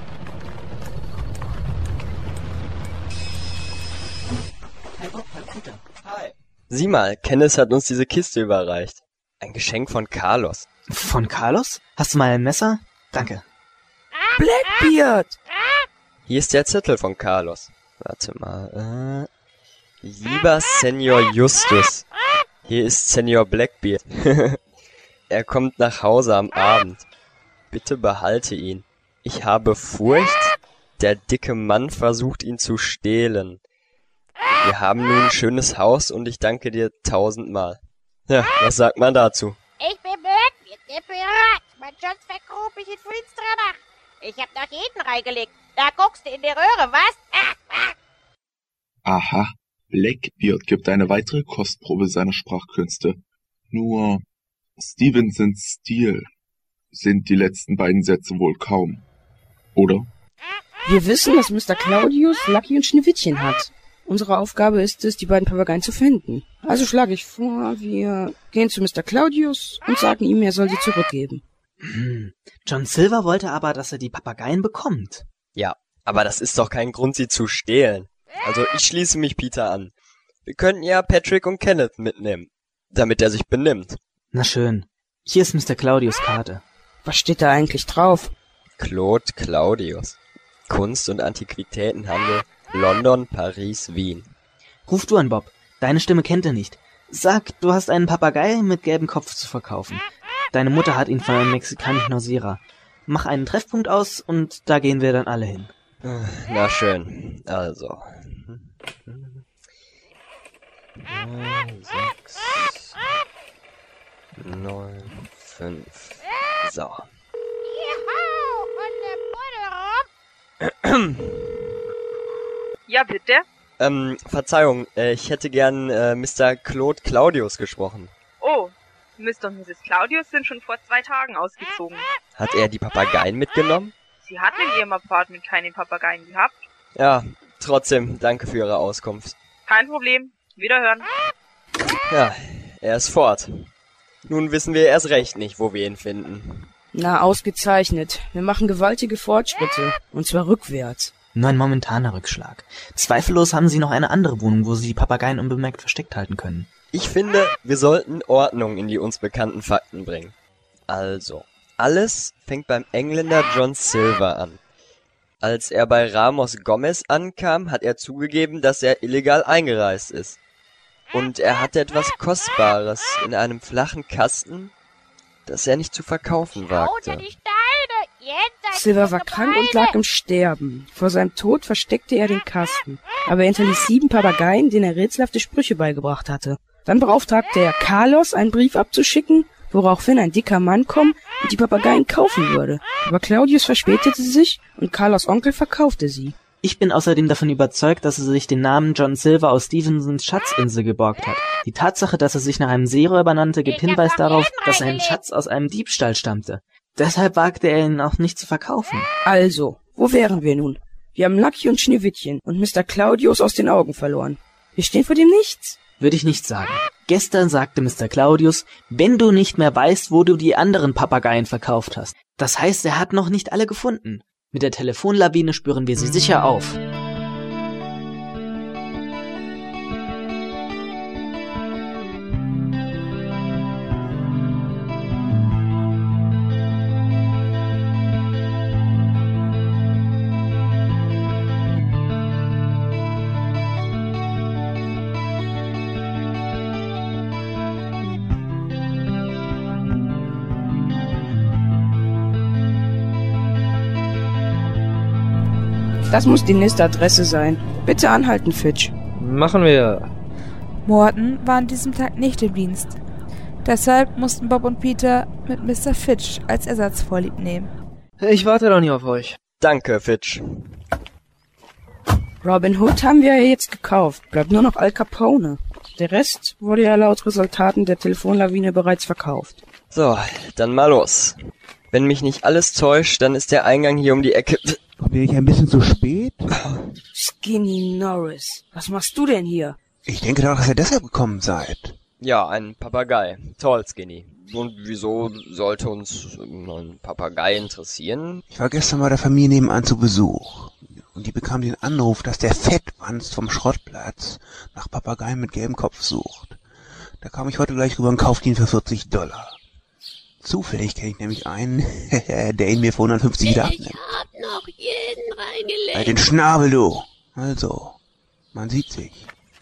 Sieh mal, Kenneth hat uns diese Kiste überreicht. Ein Geschenk von Carlos. Von Carlos? Hast du mal ein Messer? Danke. Blackbeard! Hier ist der Zettel von Carlos. Warte mal. Äh, lieber Senor Justus, hier ist Senor Blackbeard. Er kommt nach Hause am Abend. Bitte behalte ihn. Ich habe Furcht, der dicke Mann versucht ihn zu stehlen. Wir haben nun ein schönes Haus und ich danke dir tausendmal. Ja, was sagt man dazu? Ich bin Blackbeard, der Pirat. Mein Schatz vergrub mich in finsterer Nacht. Ich hab nach jeden reingelegt. Da guckst du in die Röhre, was? Ah, ah. Aha, Blackbeard gibt eine weitere Kostprobe seiner Sprachkünste. Nur Stevensons Stil. sind die letzten beiden Sätze wohl kaum, oder? Wir wissen, dass Mister Claudius Lucky und Schneewittchen hat. Unsere Aufgabe ist es, die beiden Papageien zu finden. Also schlage ich vor, wir gehen zu Mister Claudius und sagen ihm, er soll sie zurückgeben. Hm. John Silver wollte aber, dass er die Papageien bekommt. Ja, aber das ist doch kein Grund, sie zu stehlen. Also ich schließe mich Peter an. Wir könnten ja Patrick und Kenneth mitnehmen, damit er sich benimmt. Na schön. Hier ist Mister Claudius' Karte. Was steht da eigentlich drauf? Claude Claudius. Kunst- und Antiquitätenhandel, London, Paris, Wien. Ruf du an, Bob. Deine Stimme kennt er nicht. Sag, du hast einen Papagei mit gelbem Kopf zu verkaufen. Deine Mutter hat ihn von einem mexikanischen Hausierer. Mach einen Treffpunkt aus und da gehen wir dann alle hin. Na schön, also. neun, sechs, neun, fünf. So. Ja, bitte? Ähm, Verzeihung, äh, ich hätte gern äh, Mister Claude Claudius gesprochen. Oh, Mister und Misses Claudius sind schon vor zwei Tagen ausgezogen. Hat er die Papageien mitgenommen? Sie hatten in ihrem Apartment keine Papageien gehabt. Ja, trotzdem, danke für Ihre Auskunft. Kein Problem. Wiederhören. Ja, er ist fort. Nun wissen wir erst recht nicht, wo wir ihn finden. Na, ausgezeichnet. Wir machen gewaltige Fortschritte. Und zwar rückwärts. Nur ein momentaner Rückschlag. Zweifellos haben sie noch eine andere Wohnung, wo sie die Papageien unbemerkt versteckt halten können. Ich finde, wir sollten Ordnung in die uns bekannten Fakten bringen. Also, alles fängt beim Engländer John Silver an. Als er bei Ramos Gomez ankam, hat er zugegeben, dass er illegal eingereist ist. Und er hatte etwas Kostbares in einem flachen Kasten, das er nicht zu verkaufen wagte. Silver war krank und lag im Sterben. Vor seinem Tod versteckte er den Kasten. Aber er hinterließ sieben Papageien, denen er rätselhafte Sprüche beigebracht hatte. Dann beauftragte er Carlos, einen Brief abzuschicken, woraufhin ein dicker Mann kommen und die Papageien kaufen würde. Aber Claudius verspätete sich und Carlos' Onkel verkaufte sie. Ich bin außerdem davon überzeugt, dass er sich den Namen John Silver aus Stevensons Schatzinsel geborgt hat. Die Tatsache, dass er sich nach einem Seeräuber nannte, gibt Hinweis darauf, dass ein Schatz aus einem Diebstahl stammte. Deshalb wagte er ihn auch nicht zu verkaufen. Also, wo wären wir nun? Wir haben Lucky und Schneewittchen und Mister Claudius aus den Augen verloren. Wir stehen vor dem Nichts. Würde ich nicht sagen. Gestern sagte Mister Claudius, wenn du nicht mehr weißt, wo du die anderen Papageien verkauft hast. Das heißt, er hat noch nicht alle gefunden. Mit der Telefonlawine spüren wir sie sicher auf. Das muss die nächste Adresse sein. Bitte anhalten, Fitch. Machen wir. Morton war an diesem Tag nicht im Dienst. Deshalb mussten Bob und Peter mit Mister Fitch als Ersatz vorlieb nehmen. Ich warte doch nicht auf euch. Danke, Fitch. Robin Hood haben wir ja jetzt gekauft. Bleibt nur noch Al Capone. Der Rest wurde ja laut Resultaten der Telefonlawine bereits verkauft. So, dann mal los. Wenn mich nicht alles täuscht, dann ist der Eingang hier um die Ecke. Bin ich ein bisschen zu spät? Skinny Norris, was machst du denn hier? Ich denke doch, dass ihr deshalb gekommen seid. Ja, ein Papagei. Toll, Skinny. Und wieso sollte uns ein Papagei interessieren? Ich war gestern bei der Familie nebenan zu Besuch. Und die bekam den Anruf, dass der Fettwanst vom Schrottplatz nach Papageien mit gelbem Kopf sucht. Da kam ich heute gleich rüber und kaufte ihn für vierzig Dollar. Zufällig kenne ich nämlich einen, der ihn mir für hundertfünfzig wieder abnimmt. Ich hab noch jeden reingelegt. Halt den Schnabel, du! Also, man sieht sich.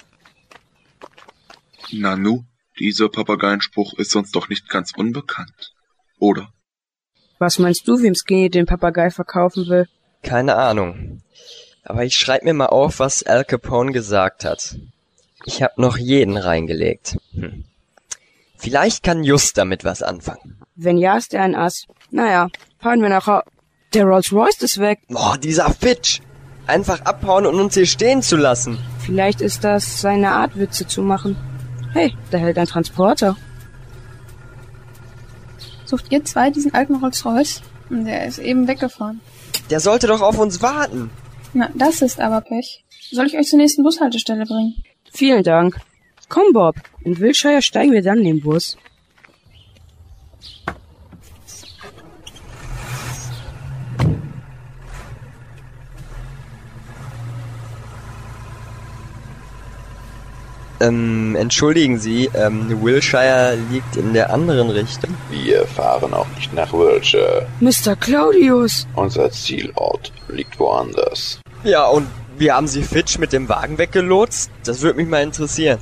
Nanu, dieser Papageienspruch ist uns doch nicht ganz unbekannt, oder? Was meinst du, wem Skinny den Papagei verkaufen will? Keine Ahnung. Aber ich schreib mir mal auf, was Al Capone gesagt hat. Ich hab noch jeden reingelegt. Hm. Vielleicht kann Just damit was anfangen. Wenn ja, ist er ein Ass. Naja, fahren wir nachher. Der Rolls Royce ist weg. Boah, dieser Fitch. Einfach abhauen und uns hier stehen zu lassen. Vielleicht ist das seine Art, Witze zu machen. Hey, da hält ein Transporter. Sucht ihr zwei diesen alten Rolls-Royce? Der ist eben weggefahren. Der sollte doch auf uns warten. Na, das ist aber Pech. Soll ich euch zur nächsten Bushaltestelle bringen? Vielen Dank. Komm, Bob. In Wilshire steigen wir dann in den Bus. Ähm, entschuldigen Sie, ähm, Wilshire liegt in der anderen Richtung. Wir fahren auch nicht nach Wilshire. Mister Claudius! Unser Zielort liegt woanders. Ja, und wie haben Sie Fitch mit dem Wagen weggelotst? Das würde mich mal interessieren.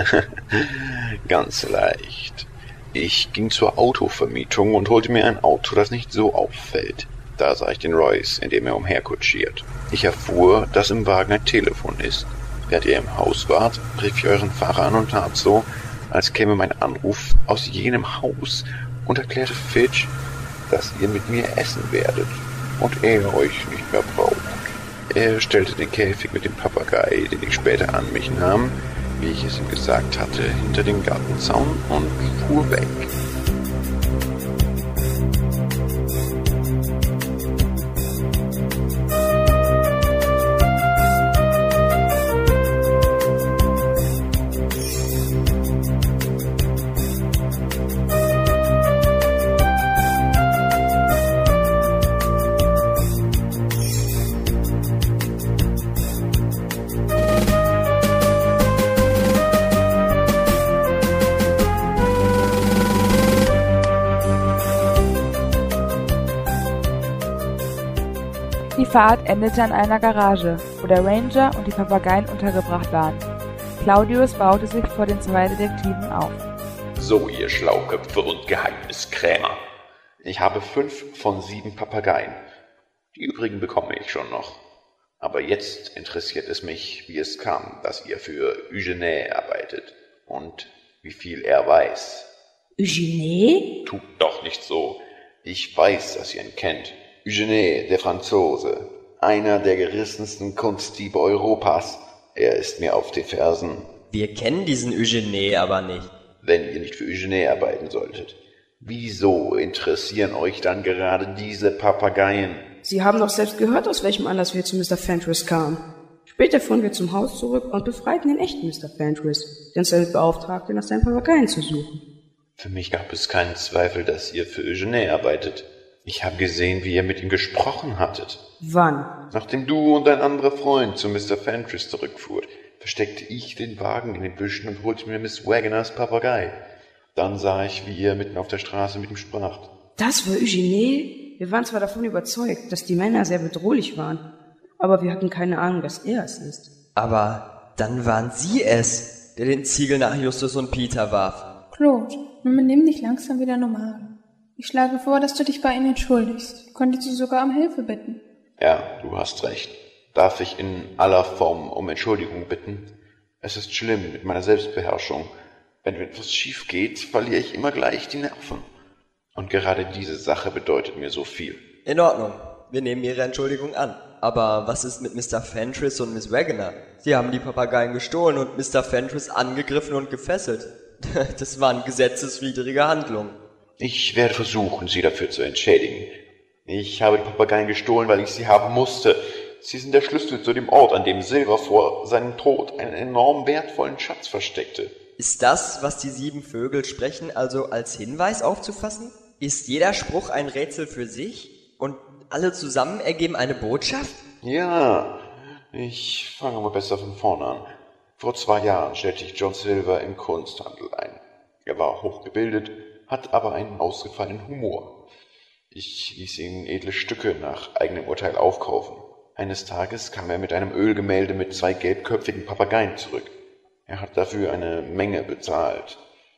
Ganz leicht. Ich ging zur Autovermietung und holte mir ein Auto, das nicht so auffällt. Da sah ich den Royce, in dem er umherkutschiert. Ich erfuhr, dass im Wagen ein Telefon ist. Während ihr im Haus wart, rief ich euren Fahrer an und tat so, als käme mein Anruf aus jenem Haus und erklärte Fitch, dass ihr mit mir essen werdet und er euch nicht mehr braucht. Er stellte den Käfig mit dem Papagei, den ich später an mich nahm, wie ich es ihm gesagt hatte, hinter den Gartenzaun und fuhr weg. Die Fahrt endete an einer Garage, wo der Ranger und die Papageien untergebracht waren. Claudius baute sich vor den zwei Detektiven auf. So, ihr Schlauköpfe und Geheimniskrämer. Ich habe fünf von sieben Papageien. Die übrigen bekomme ich schon noch. Aber jetzt interessiert es mich, wie es kam, dass ihr für Eugene arbeitet und wie viel er weiß. Eugene? Tut doch nicht so. Ich weiß, dass ihr ihn kennt. Eugene, der Franzose. Einer der gerissensten Kunstdiebe Europas. Er ist mir auf die Fersen. Wir kennen diesen Eugene aber nicht. Wenn ihr nicht für Eugene arbeiten solltet, wieso interessieren euch dann gerade diese Papageien? Sie haben doch selbst gehört, aus welchem Anlass wir zu Mister Fenris kamen. Später fuhren wir zum Haus zurück und befreiten den echten Mister Fenris, der uns damit beauftragte, nach seinen Papageien zu suchen. Für mich gab es keinen Zweifel, dass ihr für Eugene arbeitet. Ich habe gesehen, wie ihr mit ihm gesprochen hattet. Wann? Nachdem du und dein anderer Freund zu Mister Fenris zurückfuhrt, versteckte ich den Wagen in den Büschen und holte mir Miss Wagoners Papagei. Dann sah ich, wie ihr mitten auf der Straße mit ihm spracht. Das war Eugene? Wir waren zwar davon überzeugt, dass die Männer sehr bedrohlich waren, aber wir hatten keine Ahnung, dass er es ist. Aber dann waren Sie es, der den Ziegel nach Justus und Peter warf. Claude, nun benimm dich langsam wieder normal. Ich schlage vor, dass du dich bei ihnen entschuldigst. Könntest du sogar um Hilfe bitten? Ja, du hast recht. Darf ich in aller Form um Entschuldigung bitten? Es ist schlimm mit meiner Selbstbeherrschung. Wenn etwas schief geht, verliere ich immer gleich die Nerven. Und gerade diese Sache bedeutet mir so viel. In Ordnung. Wir nehmen Ihre Entschuldigung an. Aber was ist mit Mister Fenris und Miss Wagoner? Sie haben die Papageien gestohlen und Mister Fenris angegriffen und gefesselt. Das waren gesetzeswidrige Handlungen. Ich werde versuchen, Sie dafür zu entschädigen. Ich habe die Papageien gestohlen, weil ich sie haben musste. Sie sind der Schlüssel zu dem Ort, an dem Silver vor seinem Tod einen enorm wertvollen Schatz versteckte. Ist das, was die sieben Vögel sprechen, also als Hinweis aufzufassen? Ist jeder Spruch ein Rätsel für sich? Und alle zusammen ergeben eine Botschaft? Ja, ich fange mal besser von vorne an. Vor zwei Jahren stellte ich John Silver im Kunsthandel ein. Er war hochgebildet, hat aber einen ausgefallenen Humor. Ich ließ ihn edle Stücke nach eigenem Urteil aufkaufen. Eines Tages kam er mit einem Ölgemälde mit zwei gelbköpfigen Papageien zurück. Er hat dafür eine Menge bezahlt.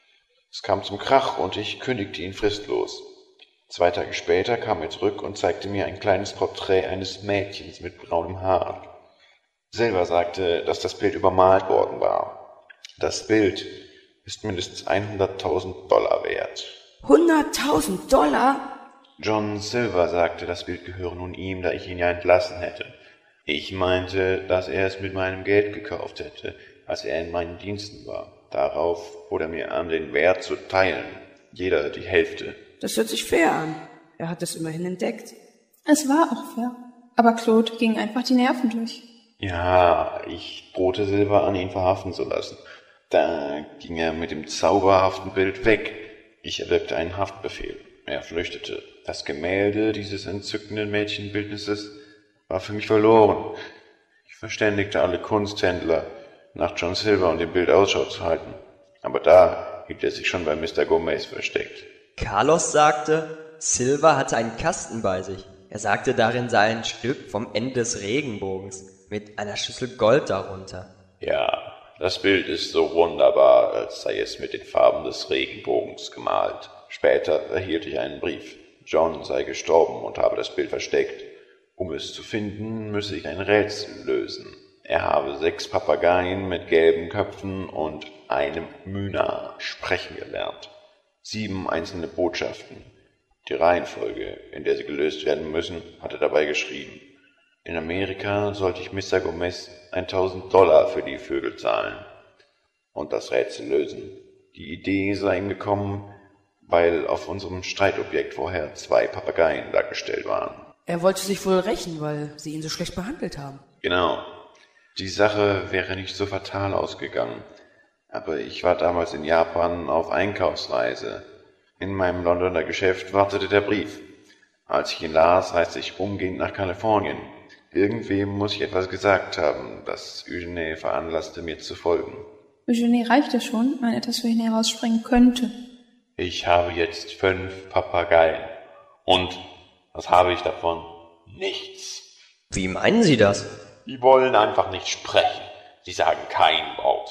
Es kam zum Krach und ich kündigte ihn fristlos. Zwei Tage später kam er zurück und zeigte mir ein kleines Porträt eines Mädchens mit braunem Haar. Silver sagte, dass das Bild übermalt worden war. Das Bild ist mindestens hunderttausend Dollar wert. hunderttausend Dollar? John Silver sagte, das Bild gehöre nun ihm, da ich ihn ja entlassen hätte. Ich meinte, dass er es mit meinem Geld gekauft hätte, als er in meinen Diensten war. Darauf bot er mir an, den Wert zu teilen. Jeder die Hälfte. Das hört sich fair an. Er hat es immerhin entdeckt. Es war auch fair. Aber Claude ging einfach die Nerven durch. Ja, ich drohte Silver an, ihn verhaften zu lassen. Da ging er mit dem zauberhaften Bild weg. Ich erwirkte einen Haftbefehl. Er flüchtete. Das Gemälde dieses entzückenden Mädchenbildnisses war für mich verloren. Ich verständigte alle Kunsthändler, nach John Silver und dem Bild Ausschau zu halten. Aber da hielt er sich schon bei Mister Gomez versteckt. Carlos sagte, Silver hatte einen Kasten bei sich. Er sagte, darin sei ein Stück vom Ende des Regenbogens mit einer Schüssel Gold darunter. Ja, das Bild ist so wunderbar, als sei es mit den Farben des Regenbogens gemalt. Später erhielt ich einen Brief. John sei gestorben und habe das Bild versteckt. Um es zu finden, müsse ich ein Rätsel lösen. Er habe sechs Papageien mit gelben Köpfen und einem Myna sprechen gelernt. Sieben einzelne Botschaften. Die Reihenfolge, in der sie gelöst werden müssen, hat er dabei geschrieben. In Amerika sollte ich Mister Gomez tausend Dollar für die Vögel zahlen und das Rätsel lösen. Die Idee sei ihm gekommen, weil auf unserem Streitobjekt vorher zwei Papageien dargestellt waren. Er wollte sich wohl rächen, weil sie ihn so schlecht behandelt haben. Genau. Die Sache wäre nicht so fatal ausgegangen. Aber ich war damals in Japan auf Einkaufsreise. In meinem Londoner Geschäft wartete der Brief. Als ich ihn las, reiste ich umgehend nach Kalifornien. Irgendwem muss ich etwas gesagt haben, das Eugenie veranlasste, mir zu folgen. Eugenie reichte schon, wenn etwas für ihn herausspringen könnte. Ich habe jetzt fünf Papageien. Und was habe ich davon? Nichts. Wie meinen Sie das? Die wollen einfach nicht sprechen. Sie sagen kein Wort.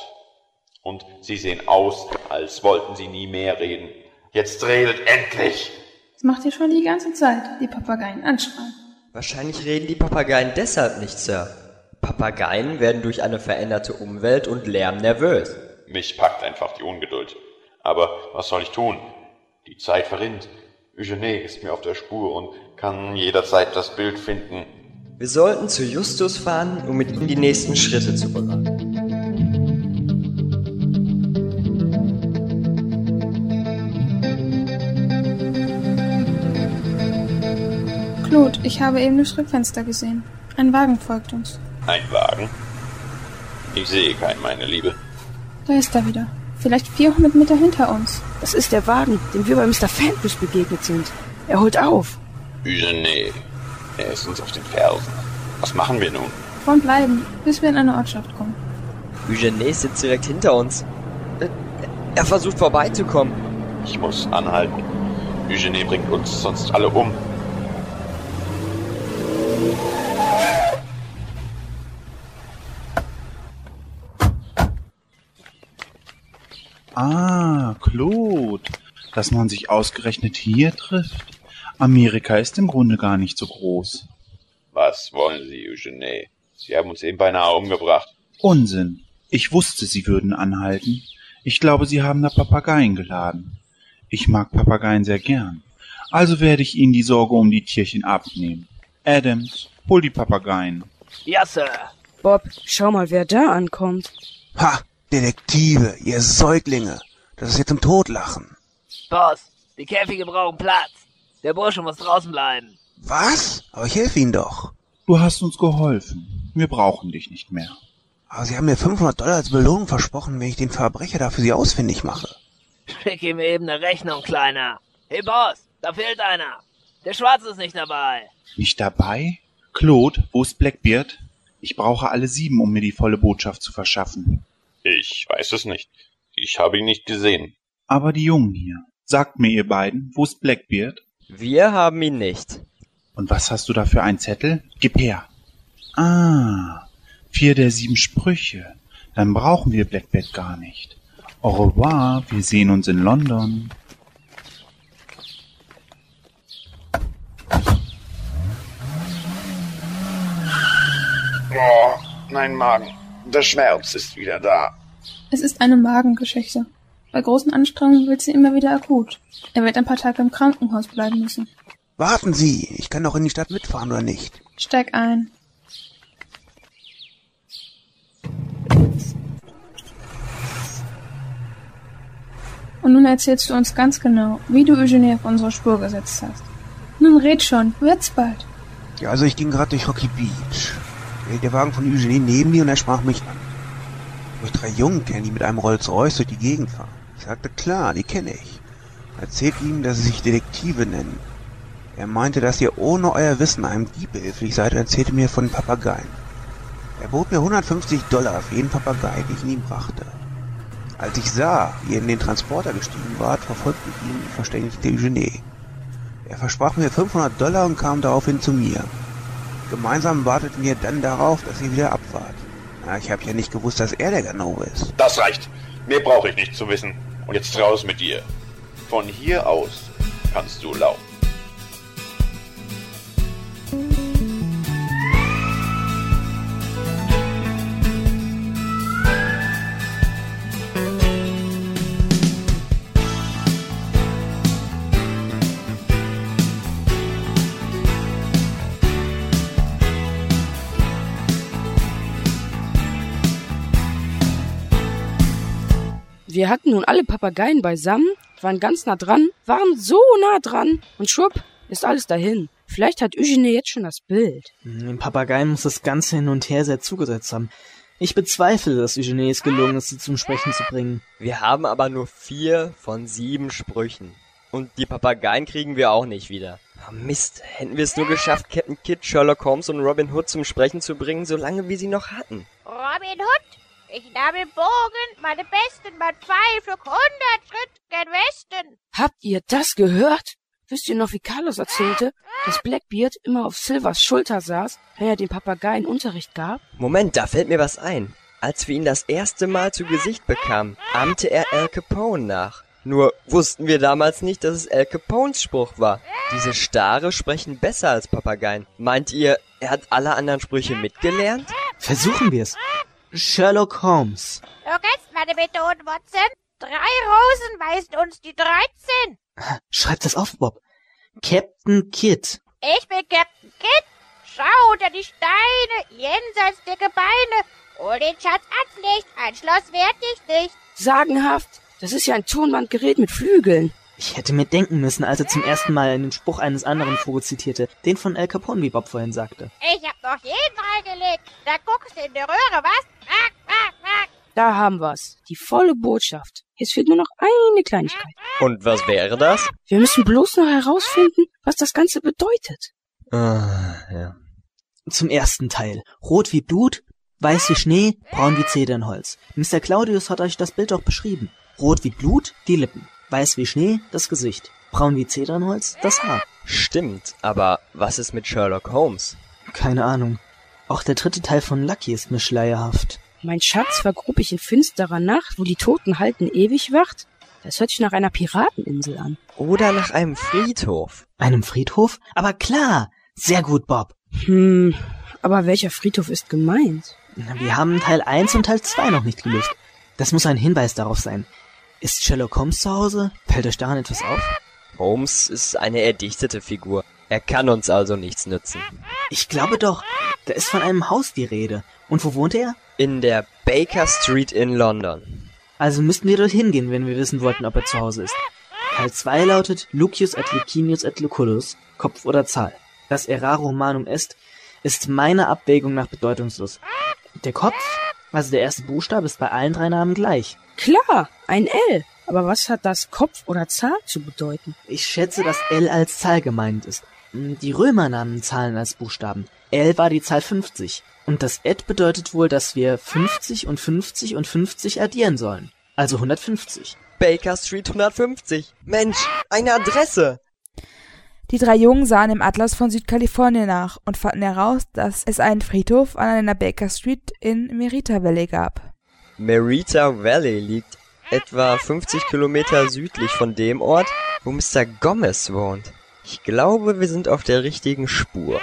Und sie sehen aus, als wollten sie nie mehr reden. Jetzt redet endlich! Das macht ihr schon die ganze Zeit, die Papageien anschreien. Wahrscheinlich reden die Papageien deshalb nicht, Sir. Papageien werden durch eine veränderte Umwelt und Lärm nervös. Mich packt einfach die Ungeduld. Aber was soll ich tun? Die Zeit verrinnt. Eugenie ist mir auf der Spur und kann jederzeit das Bild finden. Wir sollten zu Justus fahren, um mit ihm die nächsten Schritte zu beraten. Claude, ich habe eben das Rückfenster gesehen. Ein Wagen folgt uns. Ein Wagen? Ich sehe keinen, meine Liebe. Da ist er wieder. Vielleicht vierhundert Meter hinter uns. Das ist der Wagen, dem wir bei Mister Fanbush begegnet sind. Er holt auf. Eugenie, er ist uns auf den Fersen. Was machen wir nun? Vorn bleiben, bis wir in eine Ortschaft kommen. Eugenie sitzt direkt hinter uns. Er versucht vorbeizukommen. Ich muss anhalten. Eugenie bringt uns sonst alle um. Ah, Claude, dass man sich ausgerechnet hier trifft. Amerika ist im Grunde gar nicht so groß. Was wollen Sie, Eugenie? Sie haben uns eben beinahe umgebracht. Unsinn. Ich wusste, Sie würden anhalten. Ich glaube, Sie haben da Papageien geladen. Ich mag Papageien sehr gern. Also werde ich Ihnen die Sorge um die Tierchen abnehmen. Adams, hol die Papageien. Ja, Sir. Bob, schau mal, wer da ankommt. Ha, Detektive, ihr Säuglinge. Das ist jetzt zum Totlachen. Boss, die Käfige brauchen Platz. Der Bursche muss draußen bleiben. Was? Aber ich helfe Ihnen doch. Du hast uns geholfen. Wir brauchen dich nicht mehr. Aber Sie haben mir fünfhundert Dollar als Belohnung versprochen, wenn ich den Verbrecher da für Sie ausfindig mache. Schick ihm eben eine Rechnung, Kleiner. Hey, Boss, da fehlt einer. Der Schwarze ist nicht dabei. Nicht dabei? Claude, wo ist Blackbeard? Ich brauche alle sieben, um mir die volle Botschaft zu verschaffen. Ich weiß es nicht. Ich habe ihn nicht gesehen. Aber die Jungen hier. Sagt mir, ihr beiden, wo ist Blackbeard? Wir haben ihn nicht. Und was hast du da für einen Zettel? Gib her. Ah, vier der sieben Sprüche. Dann brauchen wir Blackbeard gar nicht. Au revoir, wir sehen uns in London. Oh, mein Magen. Der Schmerz ist wieder da. Es ist eine Magengeschichte. Bei großen Anstrengungen wird sie immer wieder akut. Er wird ein paar Tage im Krankenhaus bleiben müssen. Warten Sie, ich kann doch in die Stadt mitfahren, oder nicht? Steig ein. Und nun erzählst du uns ganz genau, wie du Eugenie auf unsere Spur gesetzt hast. Nun red schon, wird's bald. Ja, also ich ging gerade durch Rocky Beach. Der Wagen von Eugenie neben mir und er sprach mich an. Wo ich drei Jungen kenne, die mit einem Rolls-Royce durch die Gegend fahren. Ich sagte, klar, die kenne ich. Erzählt ihm, dass sie sich Detektive nennen. Er meinte, dass ihr ohne euer Wissen einem Dieb behilflich seid und erzählte mir von Papageien. Er bot mir hundertfünfzig Dollar für jeden Papagei, den ich in ihm brachte. Als ich sah, wie ihr in den Transporter gestiegen wart, verfolgte ich ihn und verständigte Eugenie. Er versprach mir fünfhundert Dollar und kam daraufhin zu mir. Gemeinsam warteten wir dann darauf, dass ihr wieder abwart. Na, ich habe ja nicht gewusst, dass er der Ganove ist. Das reicht. Mehr brauche ich nicht zu wissen. Und jetzt raus mit dir. Von hier aus kannst du laufen. Wir hatten nun alle Papageien beisammen, waren ganz nah dran, waren so nah dran und schwupp, ist alles dahin. Vielleicht hat Eugenie jetzt schon das Bild. Den Papageien muss das Ganze hin und her sehr zugesetzt haben. Ich bezweifle, dass Eugenie es gelungen ist, sie zum Sprechen zu bringen. Wir haben aber nur vier von sieben Sprüchen. Und die Papageien kriegen wir auch nicht wieder. Oh Mist, hätten wir es nur geschafft, Captain Kidd, Sherlock Holmes und Robin Hood zum Sprechen zu bringen, solange wir sie noch hatten. Robin Hood, ich nahm den Bogen, meine Besten, mein Pfeil, flog hundert Schritt gen Westen. Habt ihr das gehört? Wisst ihr noch, wie Carlos erzählte, dass Blackbeard immer auf Silvers Schulter saß, wenn er dem Papageien Unterricht gab? Moment, da fällt mir was ein. Als wir ihn das erste Mal zu Gesicht bekamen, ahmte er Al Capone nach. Nur wussten wir damals nicht, dass es Al Capones Spruch war. Diese Stare sprechen besser als Papageien. Meint ihr, er hat alle anderen Sprüche mitgelernt? Versuchen wir es. Sherlock Holmes. Du kennst meine Methoden, Watson. Drei Rosen weisen uns die dreizehn. Schreib das auf, Bob. Captain Kidd. Ich bin Captain Kidd. Schau unter die Steine, jenseits dicke Beine. Hol den Schatz ans Licht, ein Schloss wehrt dich nicht. Sagenhaft. Das ist ja ein Tonbandgerät mit Flügeln. Ich hätte mir denken müssen, als er zum ersten Mal einen Spruch eines anderen Vogels zitierte, den von Al Capone, wie Bob vorhin sagte. Ich hab noch jeden reingelegt. Da guckst du in die Röhre, was? Quack, quack, quack. Da haben wir's. Die volle Botschaft. Jetzt fehlt nur noch eine Kleinigkeit. Und was wäre das? Wir müssen bloß noch herausfinden, was das Ganze bedeutet. Ah, ja. Zum ersten Teil. Rot wie Blut, weiß wie Schnee, braun wie Zedernholz. Mister Claudius hat euch das Bild doch beschrieben. Rot wie Blut, die Lippen. Weiß wie Schnee, das Gesicht. Braun wie Zedernholz, das Haar. Stimmt, aber was ist mit Sherlock Holmes? Keine Ahnung. Auch der dritte Teil von Lucky ist mir schleierhaft. Mein Schatz vergrub ich in finsterer Nacht, wo die Toten halten ewig wacht. Das hört sich nach einer Pirateninsel an. Oder nach einem Friedhof. Einem Friedhof? Aber klar! Sehr gut, Bob. Hm, aber welcher Friedhof ist gemeint? Wir haben Teil eins und Teil zwei noch nicht gelöst. Das muss ein Hinweis darauf sein. Ist Sherlock Holmes zu Hause? Fällt euch daran etwas auf? Holmes ist eine erdichtete Figur. Er kann uns also nichts nützen. Ich glaube doch. Da ist von einem Haus die Rede. Und wo wohnt er? In der Baker Street in London. Also müssten wir dorthin gehen, wenn wir wissen wollten, ob er zu Hause ist. Teil zwei lautet Lucius et Licinius et Lucullus, Kopf oder Zahl. Das Errare Humanum est, ist meine Abwägung nach bedeutungslos. Der Kopf, also der erste Buchstabe, ist bei allen drei Namen gleich. Klar, ein L. Aber was hat das Kopf oder Zahl zu bedeuten? Ich schätze, dass L als Zahl gemeint ist. Die Römer nahmen Zahlen als Buchstaben. L war die Zahl fünfzig. Und das et bedeutet wohl, dass wir fünfzig und fünfzig und fünfzig addieren sollen. Also hundertfünfzig. Baker Street hundertfünfzig. Mensch, eine Adresse. Die drei Jungen sahen im Atlas von Südkalifornien nach und fanden heraus, dass es einen Friedhof an einer Baker Street in Merita Valley gab. Merita Valley liegt etwa fünfzig Kilometer südlich von dem Ort, wo Mister Gomez wohnt. Ich glaube, wir sind auf der richtigen Spur.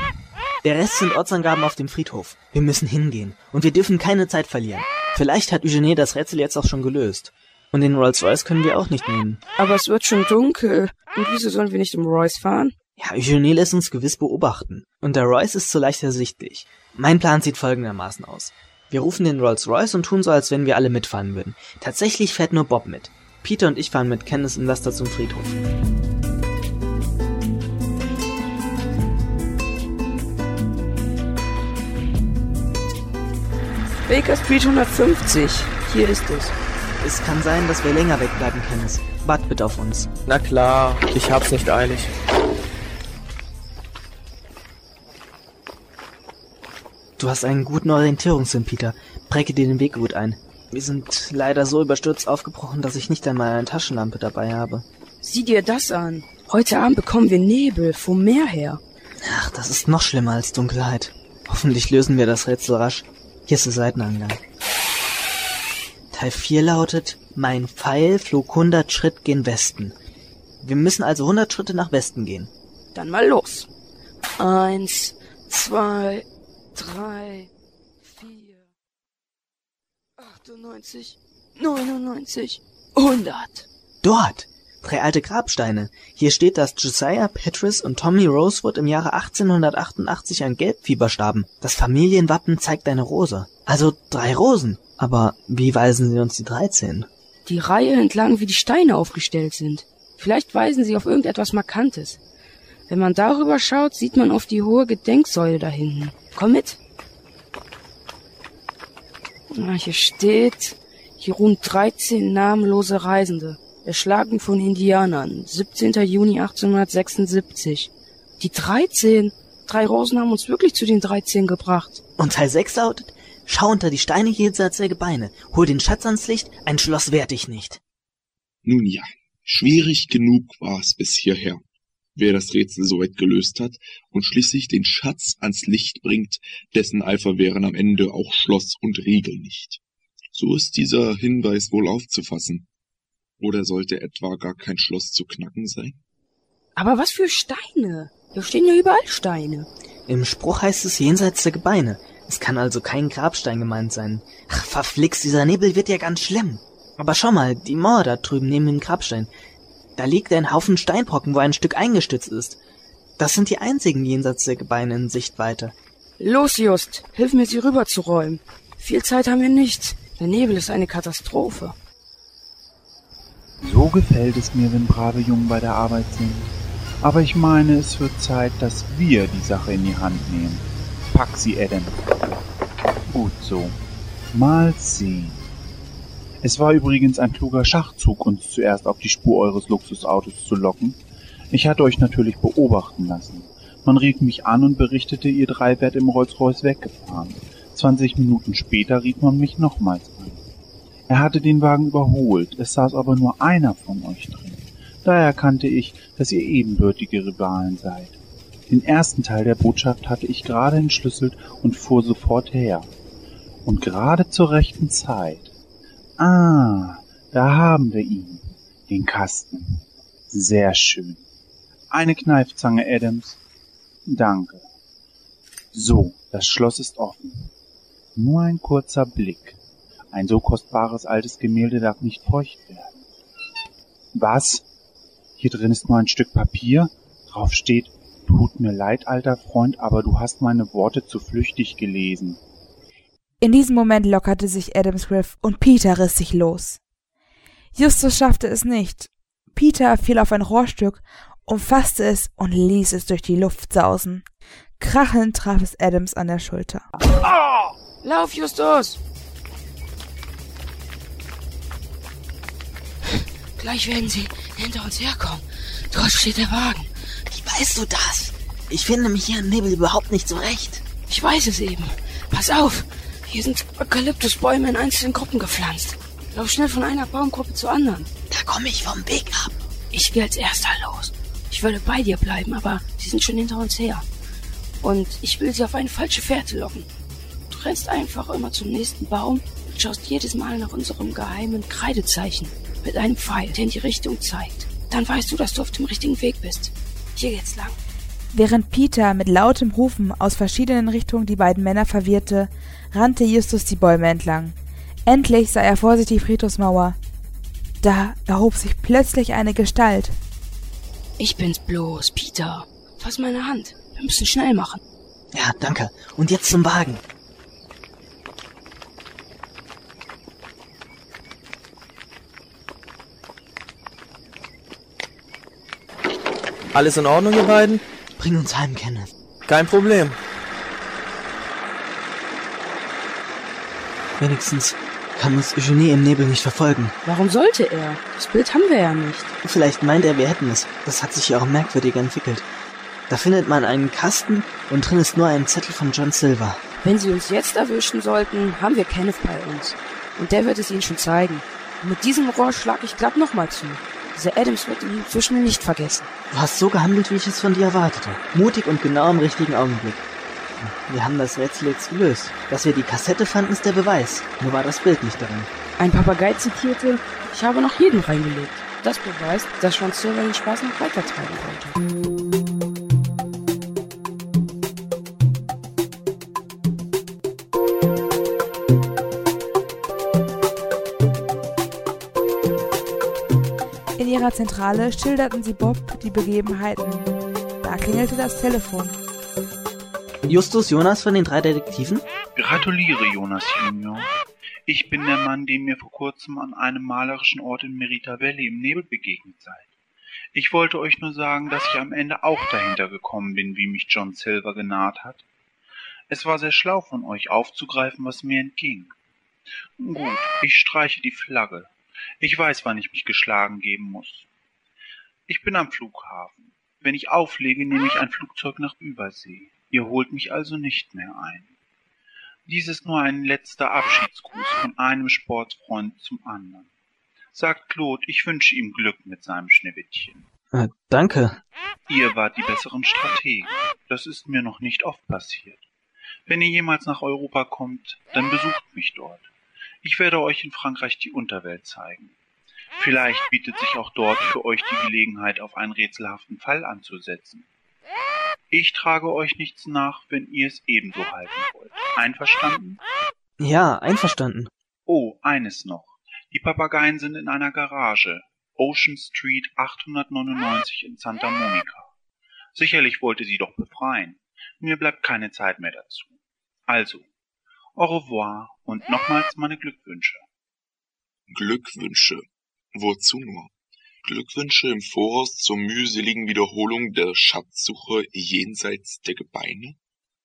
Der Rest sind Ortsangaben auf dem Friedhof. Wir müssen hingehen. Und wir dürfen keine Zeit verlieren. Vielleicht hat Eugenie das Rätsel jetzt auch schon gelöst. Und den Rolls-Royce können wir auch nicht nehmen. Aber es wird schon dunkel. Und wieso sollen wir nicht im Royce fahren? Ja, Eugenie lässt uns gewiss beobachten. Und der Royce ist so leicht ersichtlich. Mein Plan sieht folgendermaßen aus. Wir rufen den Rolls-Royce und tun so, als wenn wir alle mitfahren würden. Tatsächlich fährt nur Bob mit. Peter und ich fahren mit Candace und Lester zum Friedhof. Baker Street hundertfünfzig. Hier ist es. Es kann sein, dass wir länger wegbleiben, Candace. Wart bitte auf uns. Na klar, ich hab's nicht eilig. Du hast einen guten Orientierungssinn, Peter. Präge dir den Weg gut ein. Wir sind leider so überstürzt aufgebrochen, dass ich nicht einmal eine Taschenlampe dabei habe. Sieh dir das an. Heute Abend bekommen wir Nebel vom Meer her. Ach, das ist noch schlimmer als Dunkelheit. Hoffentlich lösen wir das Rätsel rasch. Hier ist der Seiteneingang. Teil vier lautet, mein Pfeil flog hundert Schritt gen Westen. Wir müssen also hundert Schritte nach Westen gehen. Dann mal los. Eins, zwei, drei, vier, achtundneunzig, neunundneunzig, hundert. Dort! Drei alte Grabsteine. Hier steht, dass Josiah Petrus und Tommy Rosewood im Jahre achtzehnhundertachtundachtzig an Gelbfieber starben. Das Familienwappen zeigt eine Rose. Also drei Rosen. Aber wie weisen sie uns die dreizehn? Die Reihe entlang, wie die Steine aufgestellt sind. Vielleicht weisen sie auf irgendetwas Markantes. Wenn man darüber schaut, sieht man auf die hohe Gedenksäule da hinten. Komm mit. Na, hier steht, hier ruhen dreizehn namenlose Reisende. Erschlagen von Indianern, siebzehnter Juni achtzehnhundertsechsundsiebzig. Die dreizehn. Drei Rosen haben uns wirklich zu den dreizehn gebracht. Und Teil sechs lautet, schau unter die Steine jenseits der Gebeine, hol den Schatz ans Licht, ein Schloss wehrt dich nicht. Nun ja, schwierig genug war es bis hierher. Wer das Rätsel soweit gelöst hat und schließlich den Schatz ans Licht bringt, dessen Eifer wären am Ende auch Schloss und Riegel nicht. So ist dieser Hinweis wohl aufzufassen. Oder sollte etwa gar kein Schloss zu knacken sein? Aber was für Steine? Hier stehen ja überall Steine. Im Spruch heißt es jenseits der Gebeine. Es kann also kein Grabstein gemeint sein. Ach, verflixt, dieser Nebel wird ja ganz schlimm. Aber schau mal, die Mauer da drüben neben dem Grabstein. Da liegt ein Haufen Steinbrocken, wo ein Stück eingestützt ist. Das sind die einzigen jenseits der Gebeine in Sichtweite. Los, Just, hilf mir, sie rüberzuräumen. Viel Zeit haben wir nicht. Der Nebel ist eine Katastrophe. So gefällt es mir, wenn brave Jungen bei der Arbeit sind. Aber ich meine, es wird Zeit, dass wir die Sache in die Hand nehmen. Pack sie, Adam. Gut so. Mal sehen. Es war übrigens ein kluger Schachzug, uns zuerst auf die Spur eures Luxusautos zu locken. Ich hatte euch natürlich beobachten lassen. Man rief mich an und berichtete, ihr drei wärt im Rolls-Royce weggefahren. Zwanzig Minuten später rief man mich nochmals an. Er hatte den Wagen überholt, es saß aber nur einer von euch drin. Daher erkannte ich, dass ihr ebenbürtige Rivalen seid. Den ersten Teil der Botschaft hatte ich gerade entschlüsselt und fuhr sofort her. Und gerade zur rechten Zeit. Ah, da haben wir ihn, den Kasten. Sehr schön. Eine Kneifzange, Adams. Danke. So, das Schloss ist offen. Nur ein kurzer Blick. Ein so kostbares altes Gemälde darf nicht feucht werden. Was? Hier drin ist nur ein Stück Papier. Drauf steht, tut mir leid, alter Freund, aber du hast meine Worte zu flüchtig gelesen. In diesem Moment lockerte sich Adams Griff und Peter riss sich los. Justus schaffte es nicht. Peter fiel auf ein Rohrstück, umfasste es und ließ es durch die Luft sausen. Krachend traf es Adams an der Schulter. Oh! Lauf, Justus! Gleich werden sie hinter uns herkommen. Dort steht der Wagen. Wie weißt du das? Ich finde mich hier im Nebel überhaupt nicht zurecht. Ich weiß es eben. Pass auf, hier sind Eukalyptusbäume in einzelnen Gruppen gepflanzt. Lauf schnell von einer Baumgruppe zur anderen. Da komme ich vom Weg ab. Ich gehe als erster los. Ich würde bei dir bleiben, aber sie sind schon hinter uns her. Und ich will sie auf eine falsche Fährte locken. Du rennst einfach immer zum nächsten Baum und schaust jedes Mal nach unserem geheimen Kreidezeichen mit einem Pfeil, der in die Richtung zeigt. Dann weißt du, dass du auf dem richtigen Weg bist. Hier geht's lang. Während Peter mit lautem Rufen aus verschiedenen Richtungen die beiden Männer verwirrte, rannte Justus die Bäume entlang. Endlich sah er vor sich die Friedhofsmauer. Da erhob sich plötzlich eine Gestalt. Ich bin's bloß, Peter. Fass meine Hand. Wir müssen schnell machen. Ja, danke. Und jetzt zum Wagen. Alles in Ordnung, ihr beiden? Bring uns heim, Kenneth. Kein Problem. Wenigstens kann uns Eugenie im Nebel nicht verfolgen. Warum sollte er? Das Bild haben wir ja nicht. Vielleicht meint er, wir hätten es. Das hat sich ja auch merkwürdig entwickelt. Da findet man einen Kasten und drin ist nur ein Zettel von John Silver. Wenn sie uns jetzt erwischen sollten, haben wir Kenneth bei uns. Und der wird es ihnen schon zeigen. Und mit diesem Rohr schlag ich glatt nochmal zu. Dieser Adams wird ihn inzwischen nicht vergessen. Du hast so gehandelt, wie ich es von dir erwartete. Mutig und genau im richtigen Augenblick. Wir haben das Rätsel jetzt gelöst. Dass wir die Kassette fanden, ist der Beweis. Nur war das Bild nicht darin. Ein Papagei zitierte, ich habe noch jeden reingelegt. Das beweist, dass John Silver den Spaß noch weitertreiben wollte. In ihrer Zentrale schilderten sie Bob die Begebenheiten. Da klingelte das Telefon. Justus Jonas von den drei Detektiven? Gratuliere, Jonas Junior. Ich bin der Mann, dem ihr vor kurzem an einem malerischen Ort in Merita Valley im Nebel begegnet seid. Ich wollte euch nur sagen, dass ich am Ende auch dahinter gekommen bin, wie mich John Silver genaht hat. Es war sehr schlau von euch, aufzugreifen, was mir entging. Gut, ich streiche die Flagge. Ich weiß, wann ich mich geschlagen geben muss. Ich bin am Flughafen. Wenn ich auflege, nehme ich ein Flugzeug nach Übersee. Ihr holt mich also nicht mehr ein. Dies ist nur ein letzter Abschiedsgruß von einem Sportfreund zum anderen. Sagt Claude, ich wünsche ihm Glück mit seinem Schneewittchen. Äh, danke. Ihr wart die besseren Strategen. Das ist mir noch nicht oft passiert. Wenn ihr jemals nach Europa kommt, dann besucht mich dort. Ich werde euch in Frankreich die Unterwelt zeigen. Vielleicht bietet sich auch dort für euch die Gelegenheit, auf einen rätselhaften Fall anzusetzen. Ich trage euch nichts nach, wenn ihr es ebenso halten wollt. Einverstanden? Ja, einverstanden. Oh, eines noch. Die Papageien sind in einer Garage. Ocean Street achthundertneunundneunzig in Santa Monica. Sicherlich wollt ihr sie doch befreien. Mir bleibt keine Zeit mehr dazu. Also, au revoir und nochmals meine Glückwünsche. Glückwünsche? Wozu nur? Glückwünsche im Voraus zur mühseligen Wiederholung der Schatzsuche jenseits der Gebeine?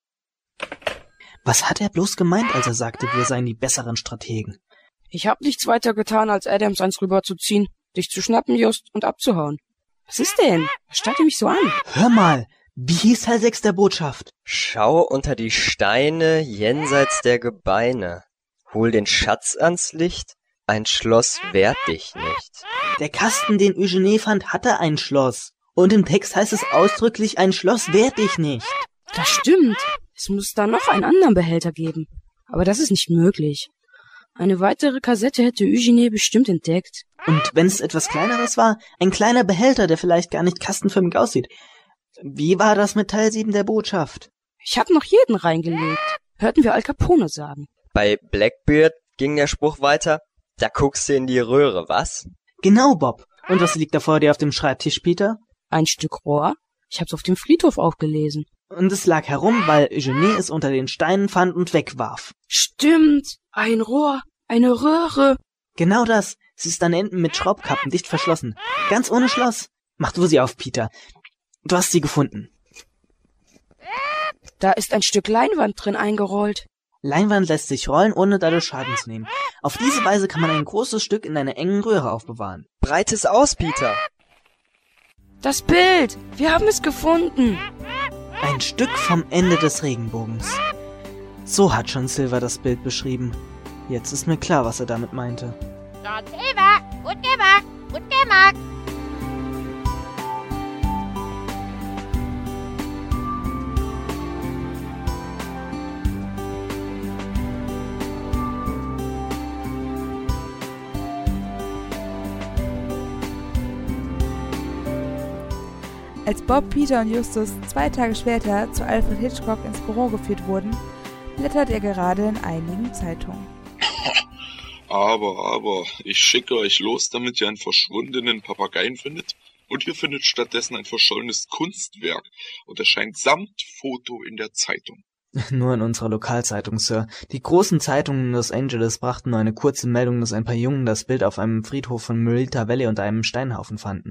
Was hat er bloß gemeint, als er sagte, wir seien die besseren Strategen? Ich hab nichts weiter getan, als Adams eins rüberzuziehen, dich zu schnappen, Just, und abzuhauen. Was ist denn? Was starrt ihr mich so an? Hör mal, wie hieß Teil sechs der Botschaft? Schau unter die Steine jenseits der Gebeine. Hol den Schatz ans Licht. Ein Schloss wehrt dich nicht. Der Kasten, den Eugenie fand, hatte ein Schloss. Und im Text heißt es ausdrücklich, ein Schloss wehrt dich nicht. Das stimmt. Es muss da noch einen anderen Behälter geben. Aber das ist nicht möglich. Eine weitere Kassette hätte Eugenie bestimmt entdeckt. Und wenn es etwas Kleineres war, ein kleiner Behälter, der vielleicht gar nicht kastenförmig aussieht. Wie war das mit Teil sieben der Botschaft? Ich hab noch jeden reingelegt. Hörten wir Al Capone sagen. Bei Blackbeard ging der Spruch weiter. Da guckst du in die Röhre, was? Genau, Bob. Und was liegt da vor dir auf dem Schreibtisch, Peter? Ein Stück Rohr. Ich hab's auf dem Friedhof aufgelesen. Und es lag herum, weil Eugenie es unter den Steinen fand und wegwarf. Stimmt. Ein Rohr. Eine Röhre. Genau das. Sie ist an Enden mit Schraubkappen dicht verschlossen. Ganz ohne Schloss. Mach du sie auf, Peter. Du hast sie gefunden. Da ist ein Stück Leinwand drin eingerollt. Leinwand lässt sich rollen, ohne dadurch Schaden zu nehmen. Auf diese Weise kann man ein großes Stück in einer engen Röhre aufbewahren. Breit es aus, Peter. Das Bild! Wir haben es gefunden! Ein Stück vom Ende des Regenbogens. So hat John Silver das Bild beschrieben. Jetzt ist mir klar, was er damit meinte. John Silver! Gut gemacht! Gut gemacht! Als Bob, Peter und Justus zwei Tage später zu Alfred Hitchcock ins Büro geführt wurden, blättert er gerade in einigen Zeitungen. Aber, aber, ich schicke euch los, damit ihr einen verschwundenen Papageien findet, und ihr findet stattdessen ein verschollenes Kunstwerk und erscheint samt Foto in der Zeitung. Nur in unserer Lokalzeitung, Sir. Die großen Zeitungen in Los Angeles brachten nur eine kurze Meldung, dass ein paar Jungen das Bild auf einem Friedhof von Merita Valley unter einem Steinhaufen fanden.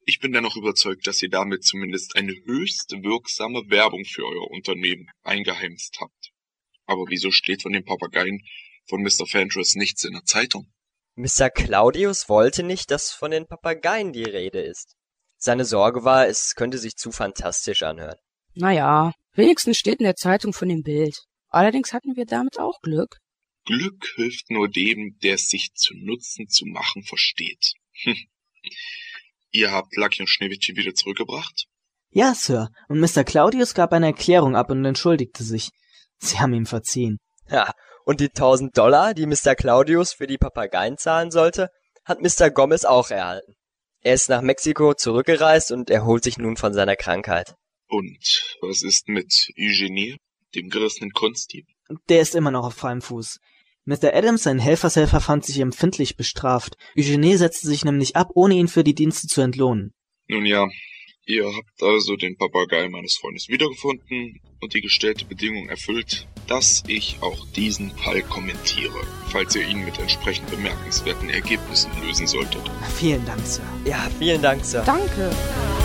Ich bin dennoch überzeugt, dass ihr damit zumindest eine höchst wirksame Werbung für euer Unternehmen eingeheimst habt. Aber wieso steht von den Papageien von Mister Fentress nichts in der Zeitung? Mister Claudius wollte nicht, dass von den Papageien die Rede ist. Seine Sorge war, es könnte sich zu fantastisch anhören. Naja, wenigstens steht in der Zeitung von dem Bild. Allerdings hatten wir damit auch Glück. Glück hilft nur dem, der es sich zu Nutzen zu machen versteht. Hm. Ihr habt Lucky und Schneewittchen wieder zurückgebracht? Ja, Sir, und Mister Claudius gab eine Erklärung ab und entschuldigte sich. Sie haben ihm verziehen. Ja, und die tausend Dollar, die Mister Claudius für die Papageien zahlen sollte, hat Mister Gomez auch erhalten. Er ist nach Mexiko zurückgereist und erholt sich nun von seiner Krankheit. Und was ist mit Eugenie, dem gerissenen Kunstdieb? Der ist immer noch auf freiem Fuß. Mister Adams, sein Helfershelfer, fand sich empfindlich bestraft. Eugenie setzte sich nämlich ab, ohne ihn für die Dienste zu entlohnen. Nun ja, ihr habt also den Papagei meines Freundes wiedergefunden und die gestellte Bedingung erfüllt, dass ich auch diesen Fall kommentiere, falls ihr ihn mit entsprechend bemerkenswerten Ergebnissen lösen solltet. Vielen Dank, Sir. Ja, vielen Dank, Sir. Danke.